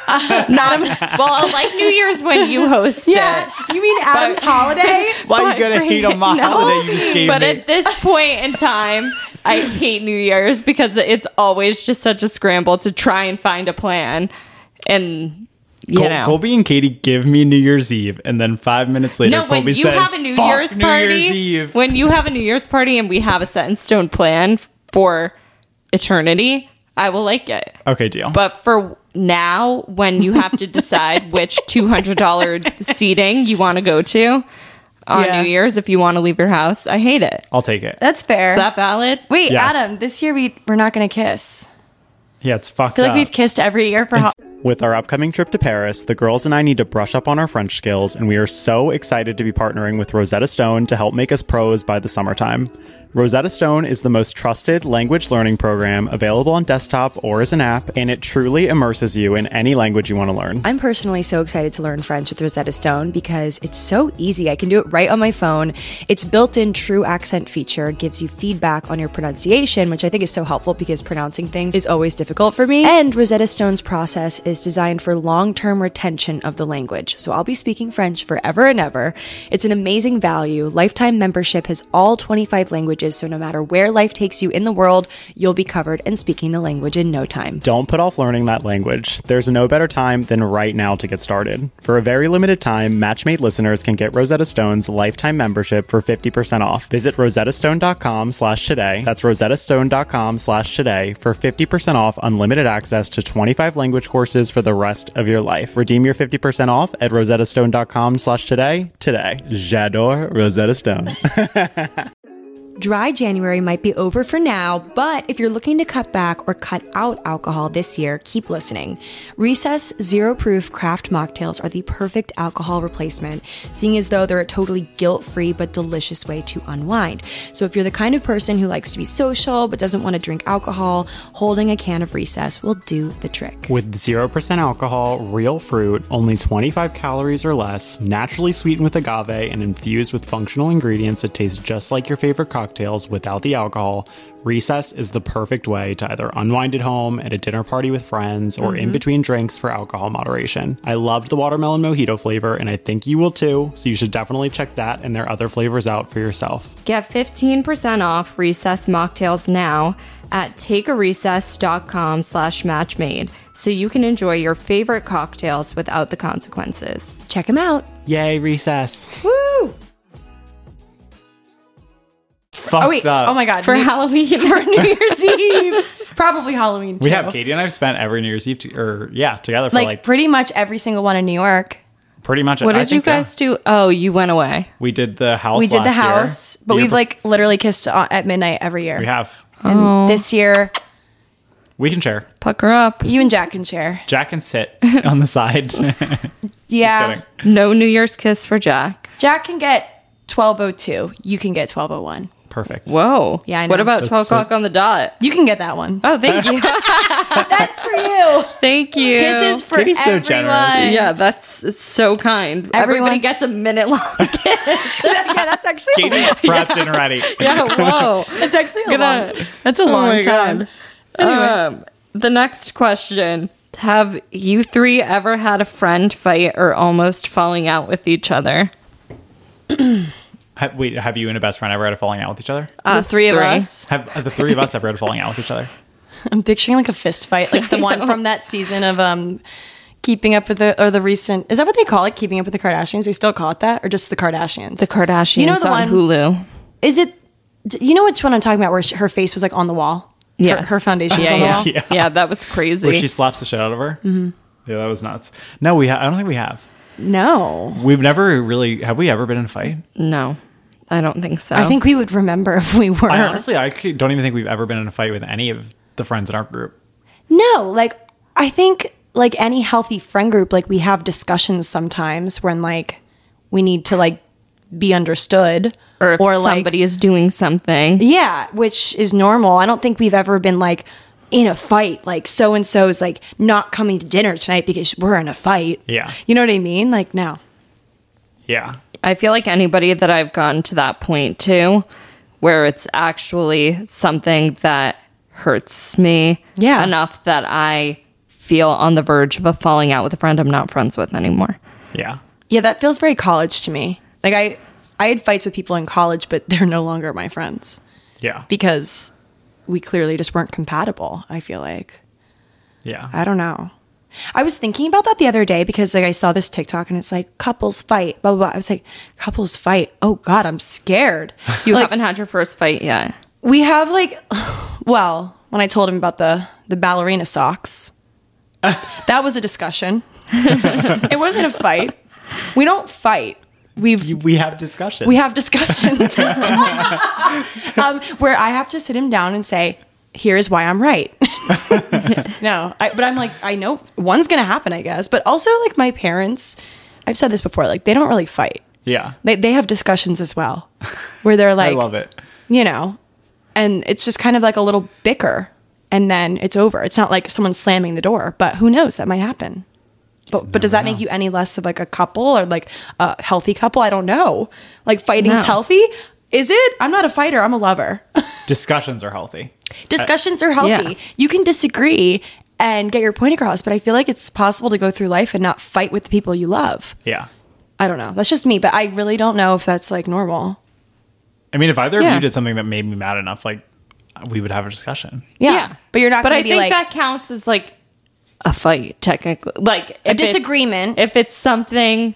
Not well, I like New Year's when you host it. you mean Adam's holiday? why are you going to hate on my No, holiday you just gave But me? at this point in time, I hate New Year's because it's always just such a scramble to try and find a plan. And you Col- know. Colby and Katie give me New Year's Eve, and then five minutes later, No, when Colby you says, have a New "Fuck Year's New party, Year's Eve." when you have a New Year's party and we have a set in stone plan for eternity, I will like it. Okay, deal. But for now, when you have to decide which two hundred dollars seating you want to go to on Yeah. New Year's, if you want to leave your house, I hate it. I'll take it. That's fair. Is that valid? Wait, Yes. Adam, this year we we're not gonna kiss. Yeah, it's fucked I feel like up. we've kissed every year for. It's- Ho- With our upcoming trip to Paris, the girls and I need to brush up on our French skills, and we are so excited to be partnering with Rosetta Stone to help make us pros by the summertime. Rosetta Stone is the most trusted language learning program available on desktop or as an app, and it truly immerses you in any language you want to learn. I'm personally so excited to learn French with Rosetta Stone because it's so easy. I can do it right on my phone. Its built-in true accent feature gives you feedback on your pronunciation, which I think is so helpful because pronouncing things is always difficult for me. And Rosetta Stone's process is designed for long-term retention of the language. So I'll be speaking French forever and ever. It's an amazing value. Lifetime membership has all twenty-five languages, so no matter where life takes you in the world, you'll be covered and speaking the language in no time. Don't put off learning that language. There's no better time than right now to get started. For a very limited time, Matchmade listeners can get Rosetta Stone's lifetime membership for fifty percent off. Visit rosettastone.com slash today. That's rosettastone.com slash today for fifty percent off unlimited access to twenty-five language courses for the rest of your life. Redeem your fifty percent off at rosettastone.com slash today today. J'adore Rosetta Stone. Dry January might be over for now, but if you're looking to cut back or cut out alcohol this year, keep listening. Recess Zero Proof Craft Mocktails are the perfect alcohol replacement, seeing as though they're a totally guilt-free but delicious way to unwind. So if you're the kind of person who likes to be social but doesn't want to drink alcohol, holding a can of Recess will do the trick. With zero percent alcohol, real fruit, only twenty-five calories or less, naturally sweetened with agave, and infused with functional ingredients that taste just like your favorite cocktail, cocktails without the alcohol, Recess is the perfect way to either unwind at home, at a dinner party with friends, or mm-hmm. in between drinks for alcohol moderation. I loved the watermelon mojito flavor, and I think you will too, so you should definitely check that and their other flavors out for yourself. Get fifteen percent off Recess mocktails now at takearecess.com slash matchmade, so you can enjoy your favorite cocktails without the consequences. Check them out. Yay, Recess. Woo! Fucked oh wait! Up. Oh my god! For New- Halloween for New Year's Eve, probably Halloween too. We have Katie and I've spent every New Year's Eve, to, or yeah, together for like, like pretty much every single one in New York. Pretty much. What I did you think, guys yeah. do? Oh, you went away. We did the house. We did the last house, year. but The we've year like literally kissed at midnight every year. We have. And Oh. this year, We can share. Pucker up. you and Jack can share. Jack can sit on the side. Yeah, No New Year's kiss for Jack. Jack can get twelve oh two. You can get twelve oh one. Perfect. Whoa. Yeah, I What know. about That's twelve so- o'clock on the dot? You can get that one. Oh, thank you. That's for you. Thank you. Kisses for Katie's so everyone. generous. Yeah, that's it's so kind. Everyone- Everybody gets a minute long kiss. yeah, that's actually a Katie's long, prepped and ready. Yeah, whoa. that's actually a Gonna- long. That's a Oh long my time. God. Um, the next question. Have you three ever had a friend fight or almost falling out with each other? Have, wait, have you and a best friend ever had a falling out with each other? The Us three of us. Have, have the three of us ever had a falling out with each other? I'm picturing like a fist fight, like the one from that season of um, Keeping Up with the or the recent. Is that what they call it? Keeping Up with the Kardashians? They still call it that, or just the Kardashians? The Kardashians You know the on one- Hulu. Is it? d- You know which one I'm talking about? Where she, her face was like on the wall. Yeah, her, her foundation was yeah, on the yeah. wall. yeah, Yeah. that was crazy. Where she slaps the shit out of her? Mm-hmm. Yeah, that was nuts. No, we. Ha- I don't think we have. No, We've never really. Have we ever been in a fight? no, I don't think so. I think we would remember if we were. I honestly, I c- don't even think we've ever been in a fight with any of the friends in our group. No, like I think like any healthy friend group, like we have discussions sometimes when like we need to like be understood or if like somebody is doing something. yeah, which is normal. I don't think we've ever been like in a fight, like so and so is like not coming to dinner tonight because we're in a fight. Yeah. You know what I mean? Like no. Yeah. I feel like anybody that I've gotten to that point to, where it's actually something that hurts me Yeah. enough that I feel on the verge of a falling out with a friend I'm not friends with anymore. Yeah. Yeah, that feels very college to me. Like I I had fights with people in college, but they're no longer my friends Yeah. because we clearly just weren't compatible, I feel like. Yeah. I don't know. I was thinking about that the other day because like I saw this TikTok and it's like couples fight, blah, blah, blah. I was like, couples fight. Oh God, I'm scared. You Like, haven't had your first fight yet. we have like, well, when I told him about the, the ballerina socks, that was a discussion. It wasn't a fight. We don't fight. We've We have discussions. we have discussions um, where I have to sit him down and say, here's why I'm right. No, I, but I'm like, I know one's going to happen, I guess. But also, like, my parents, I've said this before, like, they don't really fight. Yeah. They, they have discussions as well, where they're like, I love it. you know, and it's just kind of like a little bicker, and then it's over. It's not like someone slamming the door, but who knows? That might happen. But but does that know. make you any less of like a couple or like a healthy couple? I don't know. Like, fighting's No. healthy? Is it? I'm not a fighter. I'm a lover. Discussions are healthy. Discussions are healthy. Yeah. You can disagree and get your point across, but I feel like it's possible to go through life and not fight with the people you love. Yeah. I don't know. That's just me, but I really don't know if that's like normal. I mean, if either of Yeah. you did something that made me mad enough, like, we would have a discussion. Yeah. But you're not But going I to be think like that counts as like a fight, technically. Like a if it's- disagreement. If it's something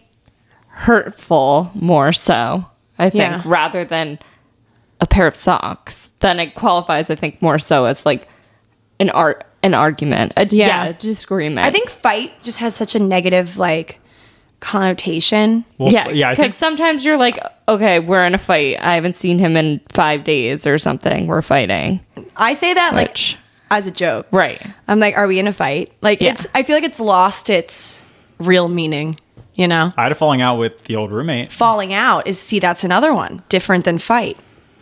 hurtful, more so, I think, Yeah. rather than a pair of socks, then it qualifies, I think, more so as like an art, an argument, a, Yeah. yeah. a disagreement. I think fight just has such a negative like connotation. Well, yeah, yeah, I because think sometimes you're like, okay, we're in a fight. I haven't seen him in five days or something. We're fighting, I say that like Which- as a joke. right? I'm like, are we in a fight? Like Yeah. it's I feel like it's lost its real meaning, you know? I had a falling out with the old roommate. Falling out is see that's another one. Different than fight.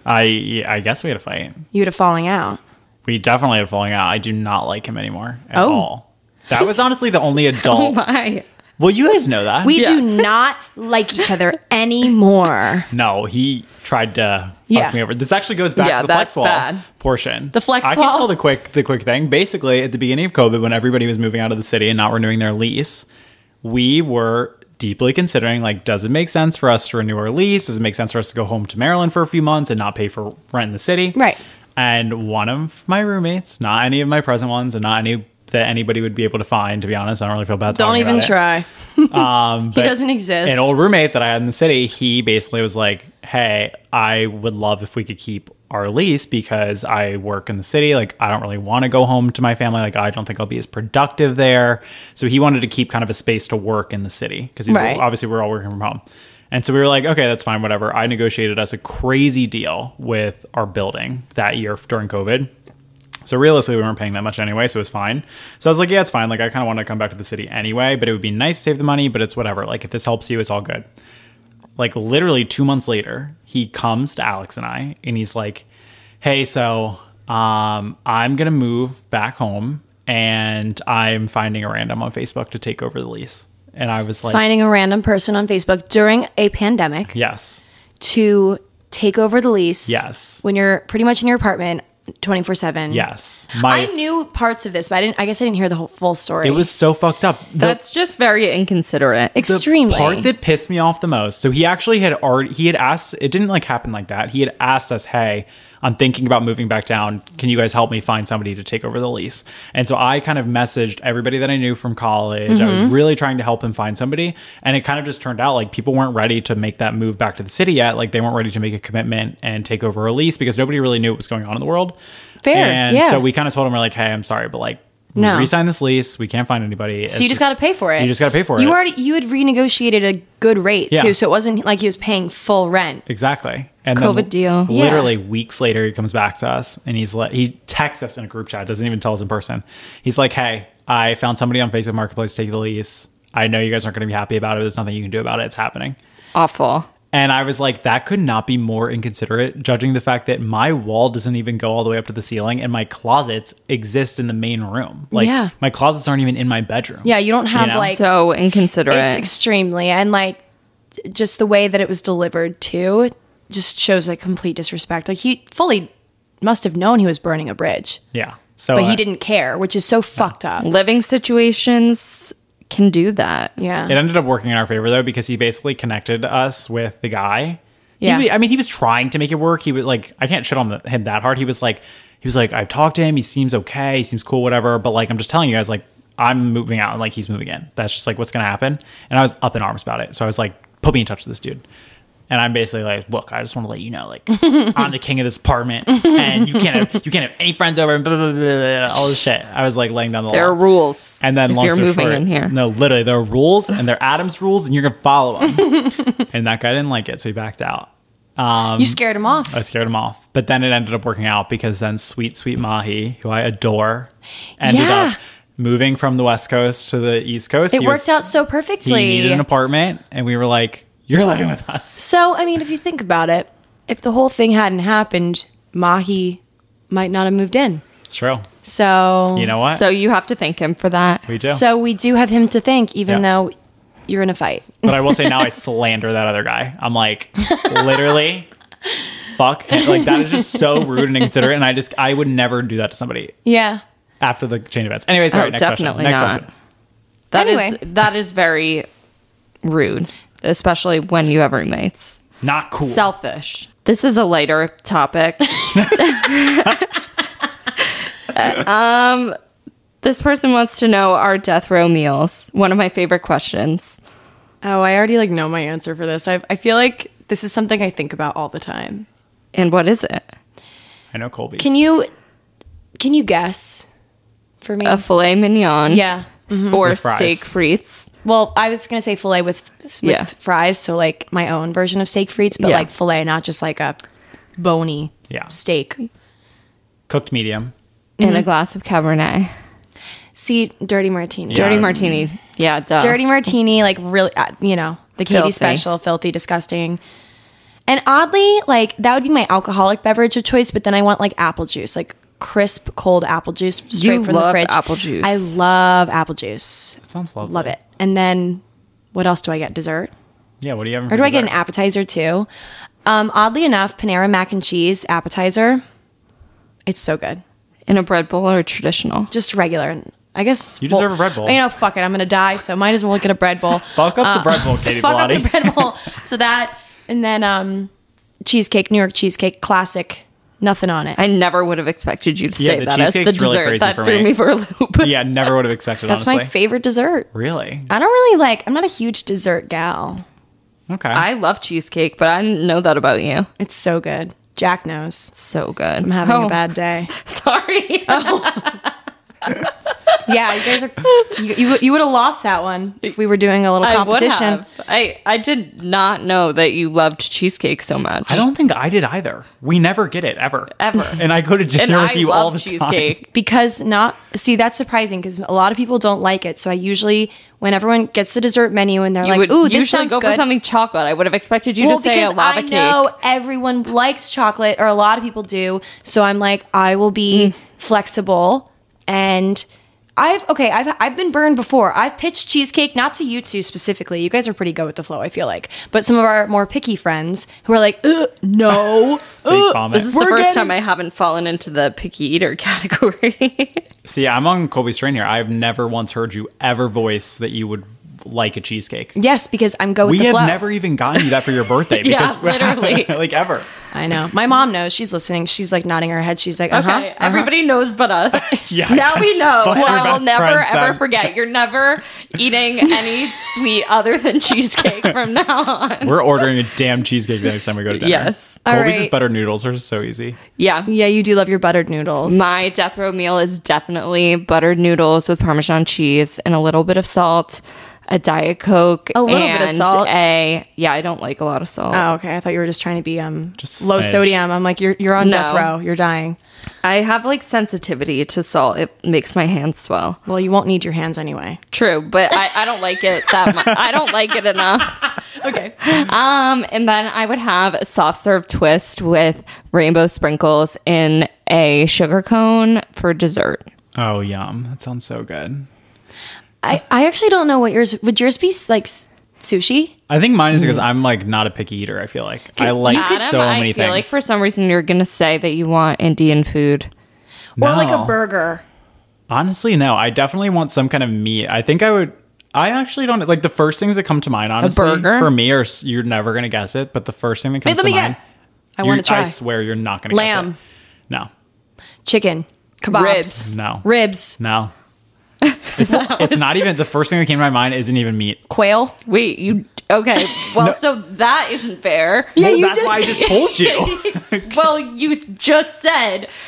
I I guess we had a fight. You had a falling out. We definitely had a falling out. I do not like him anymore at Oh. all. That was honestly the only Oh adult. my! Well, you guys know that. We Yeah. do not like each other anymore. No, he tried to fuck Yeah. me over. This actually goes back Yeah, to the flex that's wall bad. portion. The flex I wall? can tell the quick the quick thing. Basically, at the beginning of COVID, when everybody was moving out of the city and not renewing their lease, we were deeply considering, like, does it make sense for us to renew our lease? Does it make sense for us to go home to Maryland for a few months and not pay for rent in the city? Right. And one of my roommates, not any of my present ones, and not any that anybody would be able to find, to be honest, I don't really feel bad. Don't talking even about it. try. Um, He but doesn't exist. An old roommate that I had in the city, he basically was like, hey, I would love if we could keep our lease because I work in the city. Like, I don't really want to go home to my family. Like, I don't think I'll be as productive there. So he wanted to keep kind of a space to work in the city because Right. obviously we're all working from home. And so we were like, okay, that's fine, whatever. I negotiated us a crazy deal with our building that year during COVID. So realistically, we weren't paying that much anyway, so it was fine. So I was like, yeah, it's fine. Like, I kind of want to come back to the city anyway, but it would be nice to save the money, but it's whatever. Like, if this helps you, it's all good. Like, literally two months later, he comes to Alex and I, and he's like, hey, so um, I'm going to move back home, and I'm finding a random on Facebook to take over the lease. And I was like, Finding a random person on Facebook during a pandemic yes, to take over the lease. Yes. When you're pretty much in your apartment twenty-four seven. yes. I My, knew parts of this, but I didn't I guess I didn't hear the whole full story. it was so fucked up. The- That's just very inconsiderate. extremely. The part that pissed me off the most. So he actually had already, he had asked, it didn't like happen like that. He had asked us, hey, I'm thinking about moving back down. Can you guys help me find somebody to take over the lease? And so I kind of messaged everybody that I knew from college. I was really trying to help him find somebody. And it kind of just turned out like people weren't ready to make that move back to the city yet. Like they weren't ready to make a commitment and take over a lease because nobody really knew what was going on in the world. Fair, And yeah. so we kind of told him, we're like, hey, I'm sorry, but like, we No. re-signed this lease. We can't find anybody. So you just got to pay for it. You just got to pay for it. You already you had renegotiated a good rate Yeah. too, so it wasn't like he was paying full rent. Exactly. And COVID then deal. Literally weeks later, he comes back to us and he's like, he texts us in a group chat, doesn't even tell us in person. He's like, hey, I found somebody on Facebook Marketplace to take the lease. I know you guys aren't going to be happy about it. There's nothing you can do about it. It's happening. Awful. And I was like, that could not be more inconsiderate, judging the fact that my wall doesn't even go all the way up to the ceiling and my closets exist in the main room. Like, Yeah. my closets aren't even in my bedroom. Yeah, you don't have You know? like So inconsiderate. it's extremely and like just the way that it was delivered too just shows like complete disrespect. Like he fully must have known he was burning a bridge, Yeah. So, but uh, he didn't care, which is so fucked up. Living situations can do that. Yeah. It ended up working in our favor though, because he basically connected us with the guy. Yeah. He, I mean, he was trying to make it work. He was like, I can't shit on the, him that hard. He was like, he was like, I've talked to him. He seems okay. He seems cool, whatever. But like, I'm just telling you guys, like, I'm moving out and like he's moving in. That's just like what's gonna happen. And I was up in arms about it. So I was like, put me in touch with this dude. And I'm basically like, look, I just want to let you know, like, I'm the king of this apartment, and you can't have you can't have any friends over, and blah, blah, blah, blah, all this shit. I was like laying down the There law. are rules. And then if long you're story moving short, in here. No, literally, there are rules, and they're Adam's rules, and you're gonna follow them. And that guy didn't like it, so he backed out. You scared him off. I scared him off. But then it ended up working out because then sweet, sweet Mahi, who I adore, ended Yeah. up moving from the West Coast to the East Coast. It He worked was- out so He perfectly. needed an apartment, and we were like, you're living with us. So, I mean, if you think about it, if the whole thing hadn't happened, Mahi might not have moved in. It's true. So, You know what? So you have to thank him for that. we do. so we do have him to thank, even Yeah. though you're in a fight. But I will say now I slander that other guy. I'm like, literally, fuck. Like, that is just so rude and inconsiderate. And I just, I would never do that to somebody Yeah. after the chain events. Anyway, sorry, Oh, next definitely question. Next not. question. That is Anyway. that is very rude, especially when you have roommates. Not cool. Selfish. This is a lighter topic. um, this person wants to know our death row meals. One of my favorite questions. Oh, I already like know my answer for this. I I feel like this is something I think about all the time. And what is it? I know Colby's. Can you can you guess for me? A filet mignon. yeah. Or With fries. steak frites. Well, I was gonna say filet with with Yeah. fries, so like my own version of steak frites, but Yeah. like filet, not just like a bony Yeah. steak. Cooked medium. And a glass of Cabernet. See, dirty martini. Dirty Yeah. martini. Yeah, duh. Dirty martini, like really, uh, you know, the Katie Filthy. special, filthy, disgusting. And oddly, like that would be my alcoholic beverage of choice, but then I want like apple juice, like crisp, cold apple juice straight You from the love fridge. apple juice. I love apple juice. That sounds lovely. Love it. And then what else do I get? Dessert? Yeah, what do you have? Or do I get an appetizer too? Um, oddly enough, Panera mac and cheese appetizer. It's so good. In a bread bowl or traditional? Just regular. I guess You deserve a bread bowl. You know, fuck it. I'm gonna die, so might as well get a bread bowl. Fuck up the bread bowl, Katie Fuck up Bellotti. the bread bowl. So that, and then um, cheesecake, New York cheesecake, classic. Nothing on it. I never would have expected you to Yeah, say the that as the cheesecake's really dessert. crazy that for threw me. me for a loop. Yeah, never would have expected, That's honestly. my favorite dessert. Really? I don't really like. I'm not a huge dessert gal. Okay. I love cheesecake, but I didn't know that about you. It's so good. Jack knows. So good. I'm having Oh, a bad day. Sorry. Yeah, you guys are. You you, you would have lost that one if we were doing a little I would competition. have. I, I did not know that you loved cheesecake so much. I don't think I did either. We never get it, ever. Ever. And I go to And dinner with I you love all the cheesecake. time. Because not see that's surprising because a lot of people don't like it. So I usually when everyone gets the dessert menu and they're You like, would "Ooh, this usually sounds go good." for something chocolate. I would have expected you well, to say a because lava I cake. know everyone likes chocolate, or a lot of people do. So I'm like, I will be Mm. flexible. And I've okay, I've I've been burned before. I've pitched cheesecake, not to you two specifically. You guys are pretty go with the flow, I feel like. But some of our more picky friends who are like, Ugh, no, Fake ugh, vomit. This is We're the first getting- time I haven't fallen into the picky eater category. See, I'm on Colby's train here. I've never once heard you ever voice that you would like a cheesecake. yes, because I'm go with We the have flow. never even gotten you that for your birthday. Yeah, Because literally. like ever. I know. My mom knows. She's listening. She's like nodding her head. She's like, uh huh. Okay, everybody knows but us. Yeah, I now we guess. know. Fuck And your I will best never friends, ever then. forget. You're never eating any sweet other than cheesecake from now on. We're ordering a damn cheesecake the next time we go to dinner. Yes. All Colby's right. is buttered noodles are so easy. Yeah. Yeah, you do love your buttered noodles. My death row meal is definitely buttered noodles with Parmesan cheese and a little bit of salt, a Diet Coke, A little bit of and salt? A yeah, I don't like a lot of salt. Oh, okay. I thought you were just trying to be um Just a low smidge. sodium. I'm like, you're you're on No. death row. You're dying. I have like sensitivity to salt. It makes my hands swell. Well, you won't need your hands anyway. True, but I, I don't like it that much. I don't like it enough. Okay. Um, and then I would have a soft serve twist with rainbow sprinkles in a sugar cone for dessert. Oh, yum. That sounds so good. I I actually don't know what yours would yours be like s- sushi. I think mine is because I'm like not a picky eater, I feel like. I like Adam, so I many feel things. like for some reason you're gonna say that you want Indian food. Or like a No. burger. Honestly, no. I definitely want some kind of meat. I think I would. I actually don't like the first things that come to mind. Honestly, burger? for me, are s- you're never gonna guess it. But the first thing that comes Wait, let to me mind, guess. I you- want to try. I swear you're not gonna guess Lamb. it. No, Chicken. Kebabs. Ribs. no, Ribs. no. It's, it's not even the first thing that came to my mind. Isn't even meat. Quail. Wait, you okay? Well, so that isn't fair. Yeah, Well, you that's just- why I just told you. Well, you just said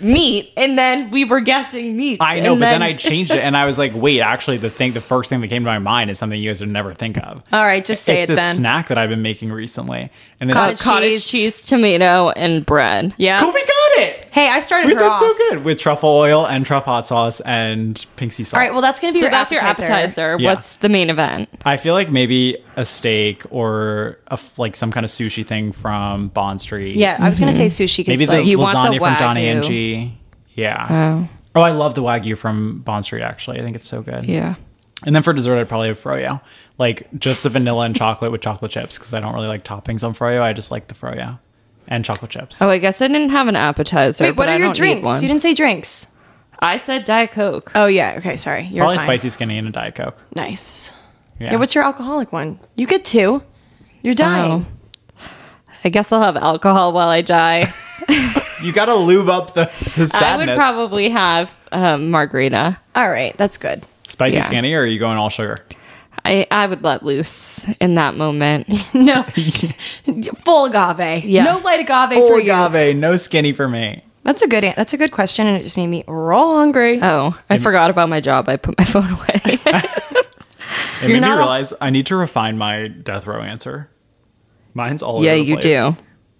meat, and then we were guessing meat. I know, and but then, I changed it, and I was like, wait, actually, the thing, the first thing that came to my mind is something you guys would never think of. All right, just say it's it this then. snack that I've been making recently, and it's Cottage cottage cheese. cheese, tomato, and bread. Yeah. Kobe got it. Hey, I started Wait, her that's off. so good with truffle oil and truffle hot sauce and pink sea salt. All right, well, that's going to be So your that's appetizer. your appetizer. Yeah. What's the main event? I feel like maybe a steak or a f like some kind of sushi thing from Bond Street. Yeah, I was going to say sushi. 'Cause, maybe the like, You want lasagna the from Donnie Wagyu. and G. Yeah. Oh. I love the Wagyu from Bond Street. Actually, I think it's so good. Yeah. And then for dessert, I'd probably have froyo, like just a vanilla and chocolate with chocolate chips, because I don't really like toppings on froyo. I just like the froyo and chocolate chips. Oh, I guess I didn't have an appetizer. Wait, what but are I your don't need drinks? one. You didn't say drinks. I said Diet Coke. Oh, yeah. Okay, sorry. You're Probably fine. spicy skinny and a Diet Coke. Nice. Yeah. Yeah, what's your alcoholic one? You get two. You're dying. Oh. I guess I'll have alcohol while I die. You got to lube up the, the sadness. I would probably have um, margarita. All right, that's good. Spicy Yeah. skinny, or are you going all sugar? I, I would let loose in that moment. No, full agave. Yeah. No light agave Full for you. agave, no skinny for me. That's a good. an- That's a good question, and it just made me real hungry. Oh, I forgot about my job. I put my phone away. It You're made me not all- realize I need to refine my death row answer. Mine's all yeah, over the you place. do.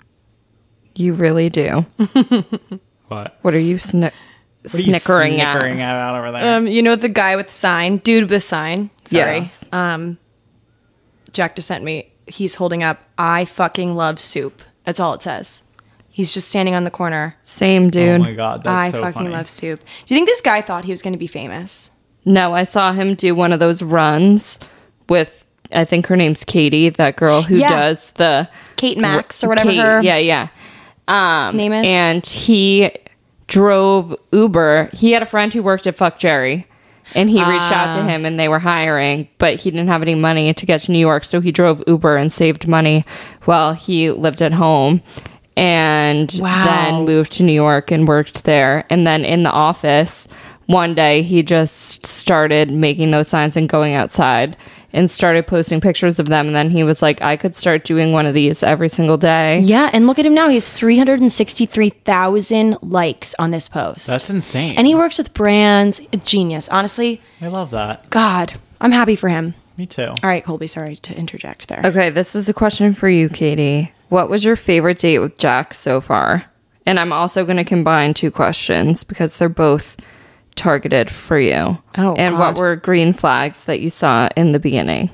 You really do. What? What are you sni- What are you snickering, snickering at? at over there? Um, you know the guy with the sign, dude with sign. Sorry. Yes. Um, Jack just sent me. He's holding up. I fucking love soup. That's all it says. He's just standing on the corner. Same oh dude. my god, that's I so fucking funny. love soup. Do you think this guy thought he was going to be famous? No, I saw him do one of those runs with, I think her name's Katie, that girl who Yeah. does the Kate Max or whatever Kate, her yeah, yeah. Um, name is. And he drove Uber. He had a friend who worked at Fuck Jerry, and he reached out Ah. to him, and they were hiring, but he didn't have any money to get to New York, so he drove Uber and saved money while he lived at home. And Wow. then moved to New York and worked there. And then in the office, one day he just started making those signs and going outside and started posting pictures of them. And then he was like, I could start doing one of these every single day. Yeah, and look at him now. He has three hundred sixty-three thousand likes on this post. That's insane. and he works with brands. A genius. Honestly, I love that. God, I'm happy for him. Me too. All right, Colby, sorry to interject there. Okay, this is a question for you, Katie. What was your favorite date with Jack so far? And I'm also going to combine two questions because they're both targeted for you. Oh, and God. what were green flags that you saw in the beginning?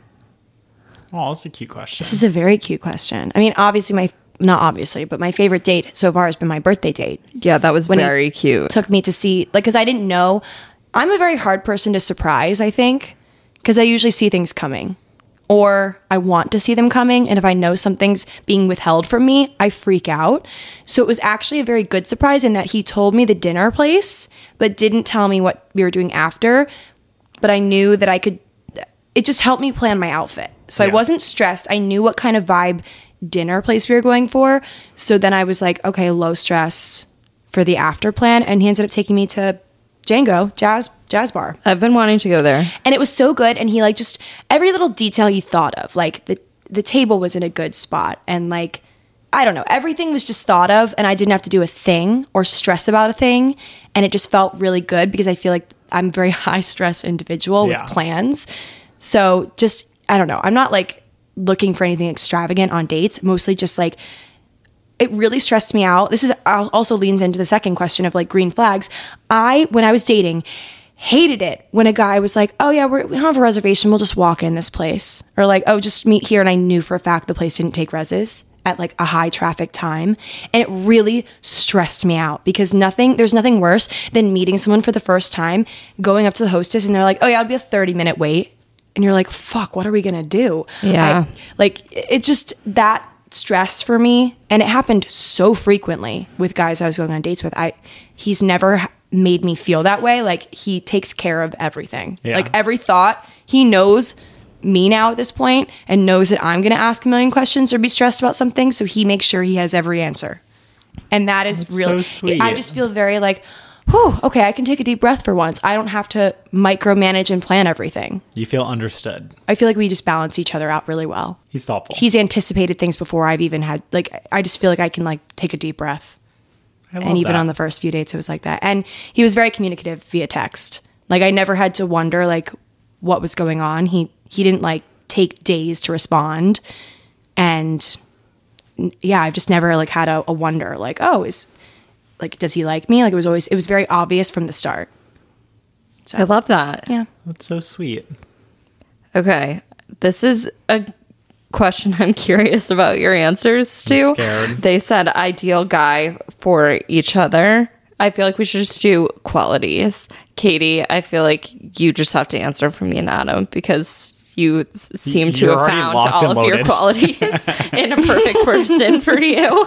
Oh, that's a cute question. This is a very cute question. I mean, obviously, my not obviously, but my favorite date so far has been my birthday date. Yeah, that was When he very cute. Took me to see, like, because I didn't know. I'm a very hard person to surprise, I think, because I usually see things coming. Or I want to see them coming. And if I know something's being withheld from me, I freak out. So it was actually a very good surprise in that he told me the dinner place, but didn't tell me what we were doing after. But I knew that I could, it just helped me plan my outfit. So I Yeah. wasn't stressed. I knew what kind of vibe dinner place we were going for. So then I was like, okay, low stress for the after plan. And he ended up taking me to Django Jazz Jazz Bar. I've been wanting to go there. And it was so good. And he like just every little detail he thought of, like the the table was in a good spot, and like I don't know, everything was just thought of, and I didn't have to do a thing or stress about a thing, and it just felt really good because I feel like I'm a very high stress individual Yeah. with plans. So just I don't know, I'm not like looking for anything extravagant on dates. Mostly just like it really stressed me out. This is also leans into the second question of like green flags. I, when I was dating, hated it when a guy was like, oh yeah, we're, we don't have a reservation. We'll just walk in this place. Or like, oh, just meet here. And I knew for a fact the place didn't take reses at like a high traffic time. And it really stressed me out because nothing, there's nothing worse than meeting someone for the first time, going up to the hostess and they're like, oh yeah, it'll be a thirty minute wait. And you're like, fuck, what are we going to do? Yeah. I, like it's just that stress for me, and it happened so frequently with guys I was going on dates with. I he's never h- made me feel that way. Like he takes care of everything. Yeah. Like every thought, he knows me now at this point and knows that I'm going to ask a million questions or be stressed about something, so he makes sure he has every answer. And that is That's really so sweet. I just feel very like, whew, okay, I can take a deep breath for once. I don't have to micromanage and plan everything. You feel understood. I feel like we just balance each other out really well. He's thoughtful. He's anticipated things before I've even had, like, I just feel like I can like take a deep breath. I love and even that. on the first few dates, it was like that. And he was very communicative via text. Like I never had to wonder like what was going on. He he didn't like take days to respond. And yeah, I've just never like had a, a wonder like, oh, is like, does he like me? Like it was always, it was very obvious from the start. So, I love that. yeah. That's so sweet. Okay. This is a question I'm curious about your answers to. I'm scared. They said ideal guy for each other. I feel like we should just do qualities. Katie, I feel like you just have to answer for me and Adam because you s- seem to You're have already found locked all and of your loaded. qualities in a perfect person for you.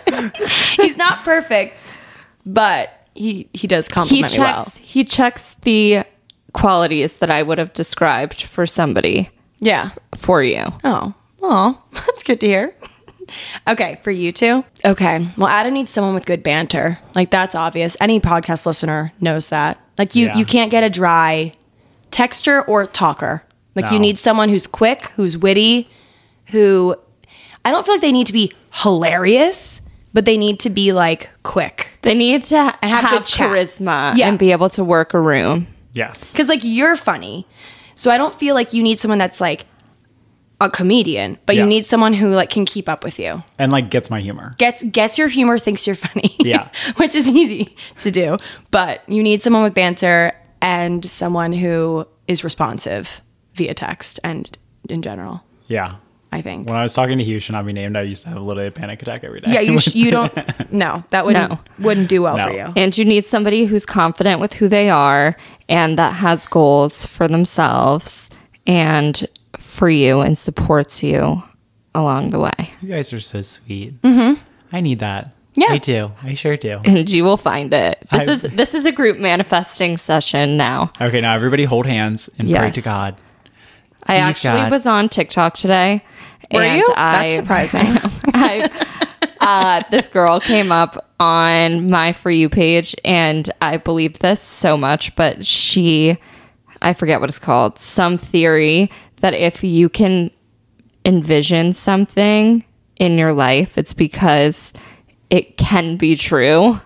He's not perfect, but he, he does He compliment checks me well. he checks the qualities that I would have described for somebody Yeah. for you. Oh, oh, that's good to hear. Okay, for you two. Okay, well, Adam needs someone with good banter. Like that's obvious. Any podcast listener knows that. Like you, Yeah. you can't get a dry texter or talker. Like you No. need someone who's quick, who's witty, who I don't feel like they need to be hilarious, but they need to be like quick. They need to ha- And have have, good chat. charisma Yeah. and be able to work a room. Yes. Because like you're funny, so I don't feel like you need someone that's like a comedian, but Yeah. you need someone who like can keep up with you. And like gets my humor. gets gets your humor, thinks you're funny. Yeah. Which is easy to do. But you need someone with banter and someone who is responsive via text and in general, Yeah. I think. When I was talking to Hugh should not be named, I used to have a little panic attack every day. Yeah, you sh- you don't no, that wouldn't No. wouldn't do well No. for you. And you need somebody who's confident with who they are and that has goals for themselves and for you and supports you along the way. You guys are so sweet. Mm-hmm. I need that. Yeah. I do. I sure do. And you will find it. This I- is this is a group manifesting session now. Okay, now everybody hold hands and pray Yes. to God. I Please, actually God. was on TikTok today. Were and you? I, That's surprising. I, uh, this girl came up on my For You page, and I believe this so much, but she, I forget what it's called, some theory that if you can envision something in your life, it's because it can be true.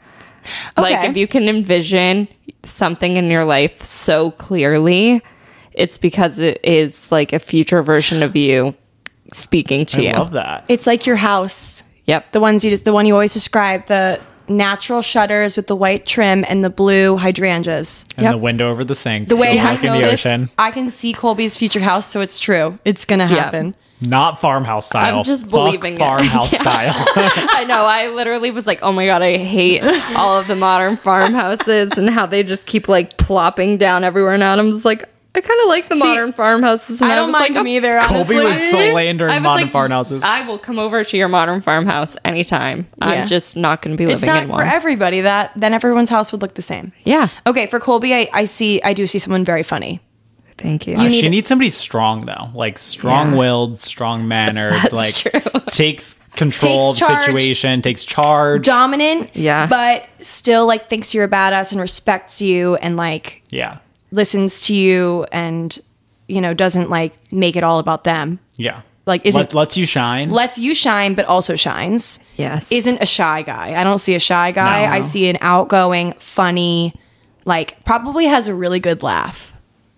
Like Okay. if you can envision something in your life so clearly, it's because it is like a future version of you speaking to I you. love that. It's like your house. Yep. The ones you just the one you always describe, the natural shutters with the white trim and the blue hydrangeas. And Yep. the window over the sink. The way I overlooking know the this, ocean. I can see Colby's future house, so it's true. It's gonna Yeah. happen. Not farmhouse style. I'm just Fuck believing it. farmhouse Yeah. style. I know. I literally was like, oh my God, I hate all of the modern farmhouses and how they just keep like plopping down everywhere. And Adam's like, I kind of like the See, modern farmhouses. And I don't was mind like, them "Oh, either. Honestly. Colby was slandering I was modern like, farmhouses. I will come over to your modern farmhouse anytime. Yeah. I'm just not going to be living It's not in for one. everybody. That then everyone's house would look the same. Yeah. Okay, for Colby, I, I see. I do see someone very funny. Thank you. Uh, need- she needs somebody strong though, like strong-willed, strong-mannered, like true. takes control Takes of the charge. situation, takes charge. Dominant, Yeah. but still like thinks you're a badass and respects you and like yeah, listens to you and you know doesn't like make it all about them. yeah. Like isn't Let, lets you shine. lets you shine, but also shines. Yes. Isn't a shy guy. I don't see a shy guy. No. I see an outgoing, funny, like probably has a really good laugh.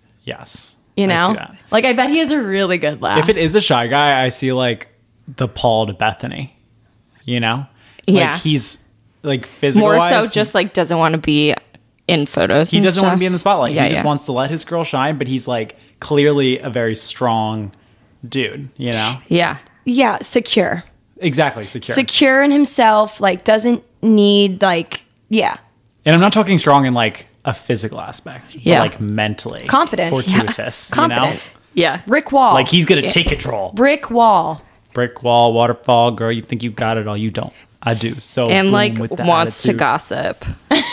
yes, You I see know, that. like I bet he has a really good laugh. If it is a shy guy, I see like the Paul to Bethany. You know, Yeah. like he's like physical. more so just like doesn't want to be in photos. he and doesn't want to stuff. be in the spotlight. Yeah, he just yeah. wants to let his girl shine, but he's like clearly a very strong dude. You know, Yeah. yeah, secure. exactly secure. Secure in himself, like doesn't need like yeah. And I'm not talking strong in like a physical aspect, Yeah. but like mentally Confident. fortuitous, you Confident. know? Yeah. Brick wall. Like he's gonna take control. brick wall. Brick wall, waterfall, girl. You think you got it all? You don't. I do. So And boom like with the wants to attitude. gossip.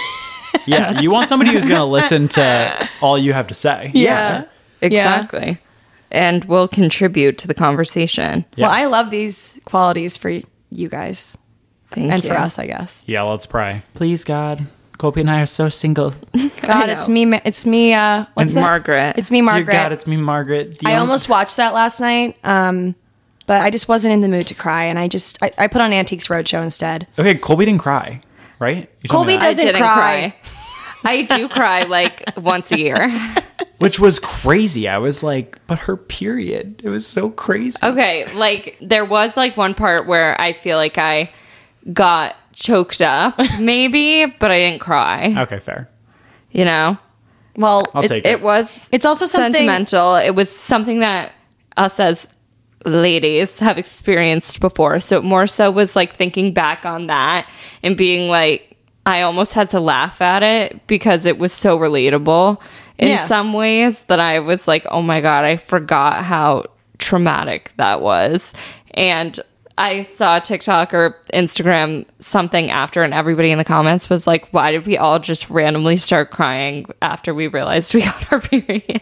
Yeah, you want somebody who's gonna listen to all you have to say. Yeah. Exactly. And will contribute to the conversation. Well, I Yes. love these qualities for you guys Thank and you. for us, I guess. Yeah, let's pray. Please, God. Colby and I are so single. God, know. it's me. Ma- It's me. Uh, what's And that? Margaret. It's me, Dear Margaret. God, it's me, Margaret. The I only- almost watched that last night, um, but I just wasn't in the mood to cry, and I just I, I put on Antiques Roadshow instead. Okay, Colby didn't cry. right? You told me Colby that. I doesn't didn't cry. cry. I do cry like once a year. Which was crazy. I was like, but her period. It was so crazy. Okay, like there was like one part where I feel like I got choked up, maybe, but I didn't cry. Okay, fair. You know? Well, I'll it, take it. it was It's also something- sentimental. It was something that us as ladies have experienced before. So it more so was like thinking back on that and being like, I almost had to laugh at it because it was so relatable in Yeah. some ways that I was like, oh my God, I forgot how traumatic that was. And I saw TikTok or Instagram something after, and everybody in the comments was like, why did we all just randomly start crying after we realized we got our period?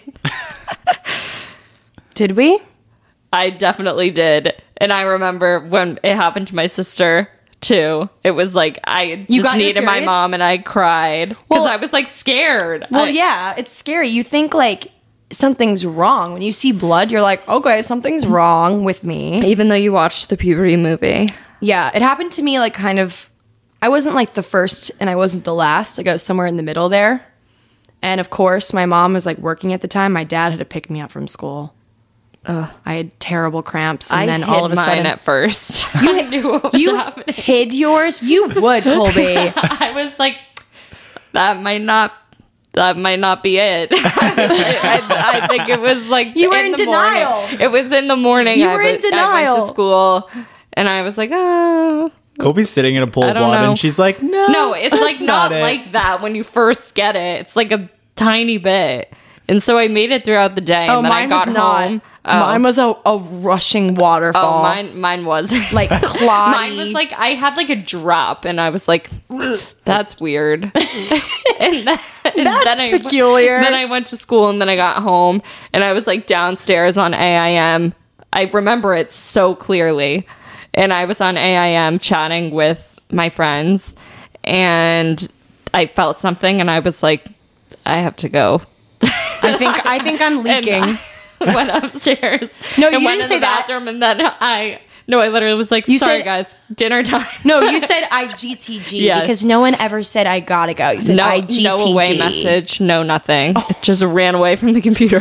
Did we? I definitely did. And I remember when it happened to my sister too. It was like I You just got your needed my period? mom and I cried because Well- I was like scared. Well, I- yeah, it's scary. You think like something's wrong. When you see blood, you're like, okay, something's wrong with me. Even though you watched the puberty movie. Yeah, it happened to me like kind of, I wasn't like the first and I wasn't the last. Like I was somewhere in the middle there. And of course, my mom was like working at the time. My dad had to pick me up from school. Ugh, I had terrible cramps. And I then hid all of a mine sudden, at first. I knew what was you happening. hid yours? You would, Colby. I was like, that might not. That might not be it. I, I think it was like You were in the denial. morning. It was in the morning. You I were in was- I went denial. to school, and I was like, oh. Colby's sitting in a pool I of don't blood, know. and she's like, no, No, it's that's like not, it. like that when you first get it. It's like a tiny bit. And so I made it throughout the day, and Oh, then I mine got was not. home. Oh. Mine was a, a rushing waterfall. Oh, mine, mine was Like clotty. Mine was like I had like a drop, and I was like, "That's weird." and then, and That's then I, peculiar. Then I went to school, and then I got home, and I was like downstairs on A I M. I remember it so clearly, and I was on A I M chatting with my friends, and I felt something, and I was like, "I have to go." I think I think I'm leaking. And I went upstairs. No, and you went didn't in say the that. bathroom, and then I no, I literally was like, You "Sorry, said- guys, dinner time." No, you said I G T G Yes. because no one ever said I gotta go. You said no, I G T G. no away message, no nothing. It just ran away from the computer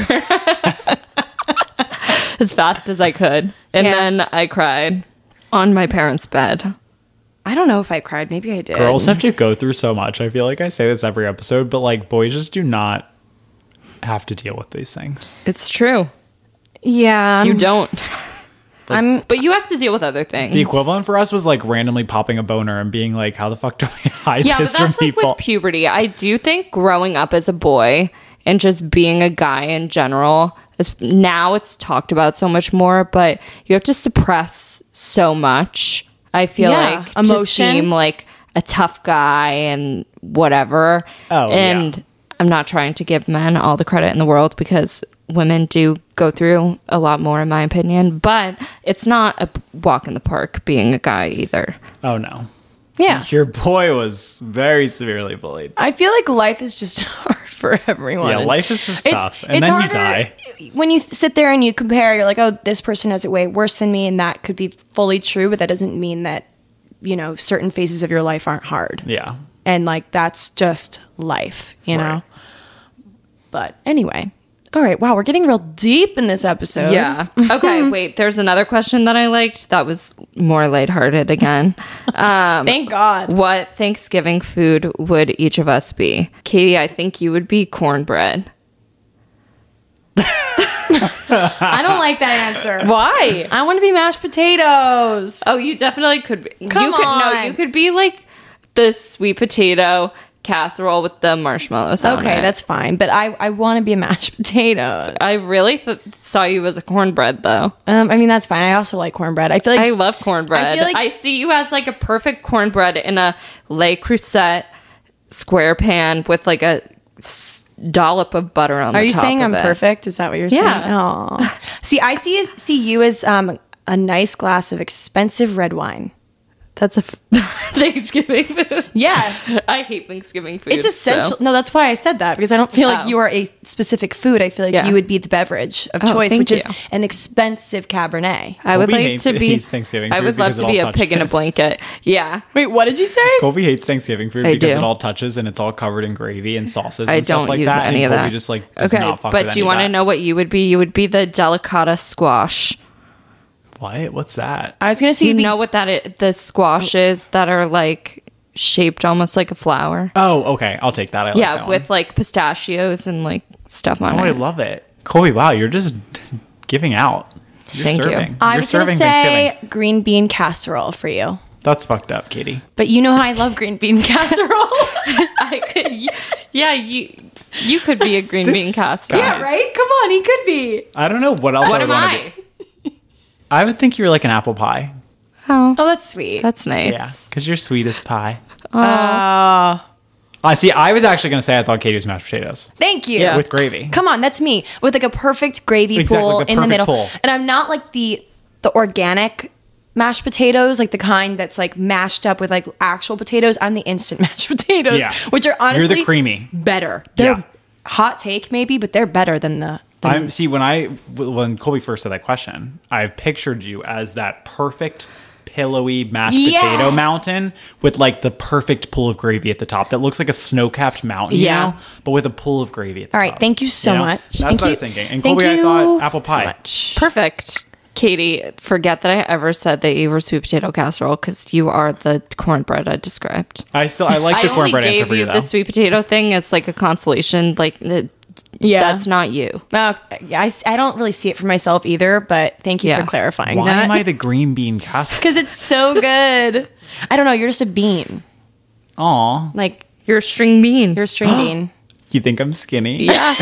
as fast as I could, and Yeah. then I cried on my parents' bed. I don't know if I cried. Maybe I did. Girls have to go through so much. I feel like I say this every episode, but like boys just do not have to deal with these things. It's true. Yeah, You don't, I'm. but you have to deal with other things. The equivalent for us was like randomly popping a boner and being like, how the fuck do I hide Yeah, but this from that's like people? with puberty. I do think growing up as a boy and just being a guy in general, is, now it's talked about so much more, but you have to suppress so much. I feel Yeah, like emotion. to seem like a tough guy and whatever. Oh, and yeah. I'm not trying to give men all the credit in the world because women do go through a lot more, in my opinion. But it's not a walk in the park being a guy either. Oh no. Yeah, Your boy was very severely bullied. I feel like life is just hard for everyone. Yeah, life is just tough. And then you die. When you sit there and you compare, you're like, oh, this person has it way worse than me, and that could be fully true, but that doesn't mean that, you know, certain phases of your life aren't hard. Yeah. And like that's just life, you know. Right. But anyway, all right. Wow, we're getting real deep in this episode. Yeah. Okay, wait. There's another question that I liked that was more lighthearted again. Um, Thank God. what Thanksgiving food would each of us be? Katie, I think you would be cornbread. I don't like that answer. Why? I want to be mashed potatoes. Oh, you definitely could be. Come you could, No, on. you could be like the sweet potato casserole with the marshmallows on Okay, it. that's fine. But I, I want to be a mashed potato. I really th- saw you as a cornbread, though. Um, I mean, that's fine. I also like cornbard. I feel like I love cornbread. I I, feel like- see you as like a perfect cornbread in a Le Creuset square pan with like a s- dollop of butter on the Are you top saying of I'm it. perfect? Is that what you're Yeah. saying? Oh. See, I see see you as um, a nice glass of expensive red wine. That's a f- Thanksgiving food. Yeah. I hate Thanksgiving food. It's essential. so- No, that's why I said that, because I don't feel like Oh. you are a specific food. I feel like Yeah. you would be the beverage of Oh, choice, thank which is you. an expensive Cabernet. I would Colby like hates- to be. hates Thanksgiving I food would love because to it be all a pig in a touches. blanket. Yeah. Wait, what did you say? Colby hates Thanksgiving food I because do. it all touches and it's all covered in gravy and sauces. I and stuff don't like use that. any and of Colby that. just like does Okay, not fuck but with do you any want of to that. know what you would be? You would be the delicata squash. What? What's that? I was going to say You you'd be- know what that is, the squashes that are like shaped almost like a flower. Oh, okay. I'll take that. I like yeah, that with one. like pistachios and like stuff on Oh, I it. love it. Colby, wow, you're just giving out. You're Thank you. serving. I You're was going to serving say Thanksgiving. green bean casserole for you. That's fucked up, Katie. But you know how I love green bean casserole. I could, yeah, you you could be a green This- bean casserole. Yeah, Yeah, right? Come on, he could be. I don't know what else What I am would want I? to be. I would think you were like an apple pie. Oh, Oh, that's sweet. that's nice. Yeah, because you're sweet as pie. Uh, I see. I was actually going to say I thought Katie was mashed potatoes thank you. Yeah. with gravy. Come on, that's me with like a perfect gravy Exactly, pool the in the perfect middle. pool. And I'm not like the the organic mashed potatoes, like the kind that's like mashed up with like actual potatoes. I'm the instant mashed potatoes, Yeah. which are honestly You're the creamy. better. They're Yeah. hot take maybe, but they're better than the. than- I'm see when I when Colby first said that question, I pictured you as that perfect pillowy mashed Yes! potato mountain with like the perfect pool of gravy at the top that looks like a snow-capped mountain, you Yeah. know, but with a pool of gravy at the All right, top. thank you so You know? much. That's Thank what I you. was thinking. And Thank Colby, I you thought apple pie. So much. Perfect. Katie, forget that I ever said that you were sweet potato casserole because you are the cornbread I described. I still I like the I only cornbread answer gave for you you though. the sweet potato thing as like a consolation. Like, the- Yeah. that's not you. Uh, yeah, I, s- I don't really see it for myself either, but thank you Yeah. for clarifying Why that. am I the green bean casserole? Because it's so good. I don't know. You're just a bean. Aw, Like You're a string bean. you're a string bean. you think I'm skinny? yeah.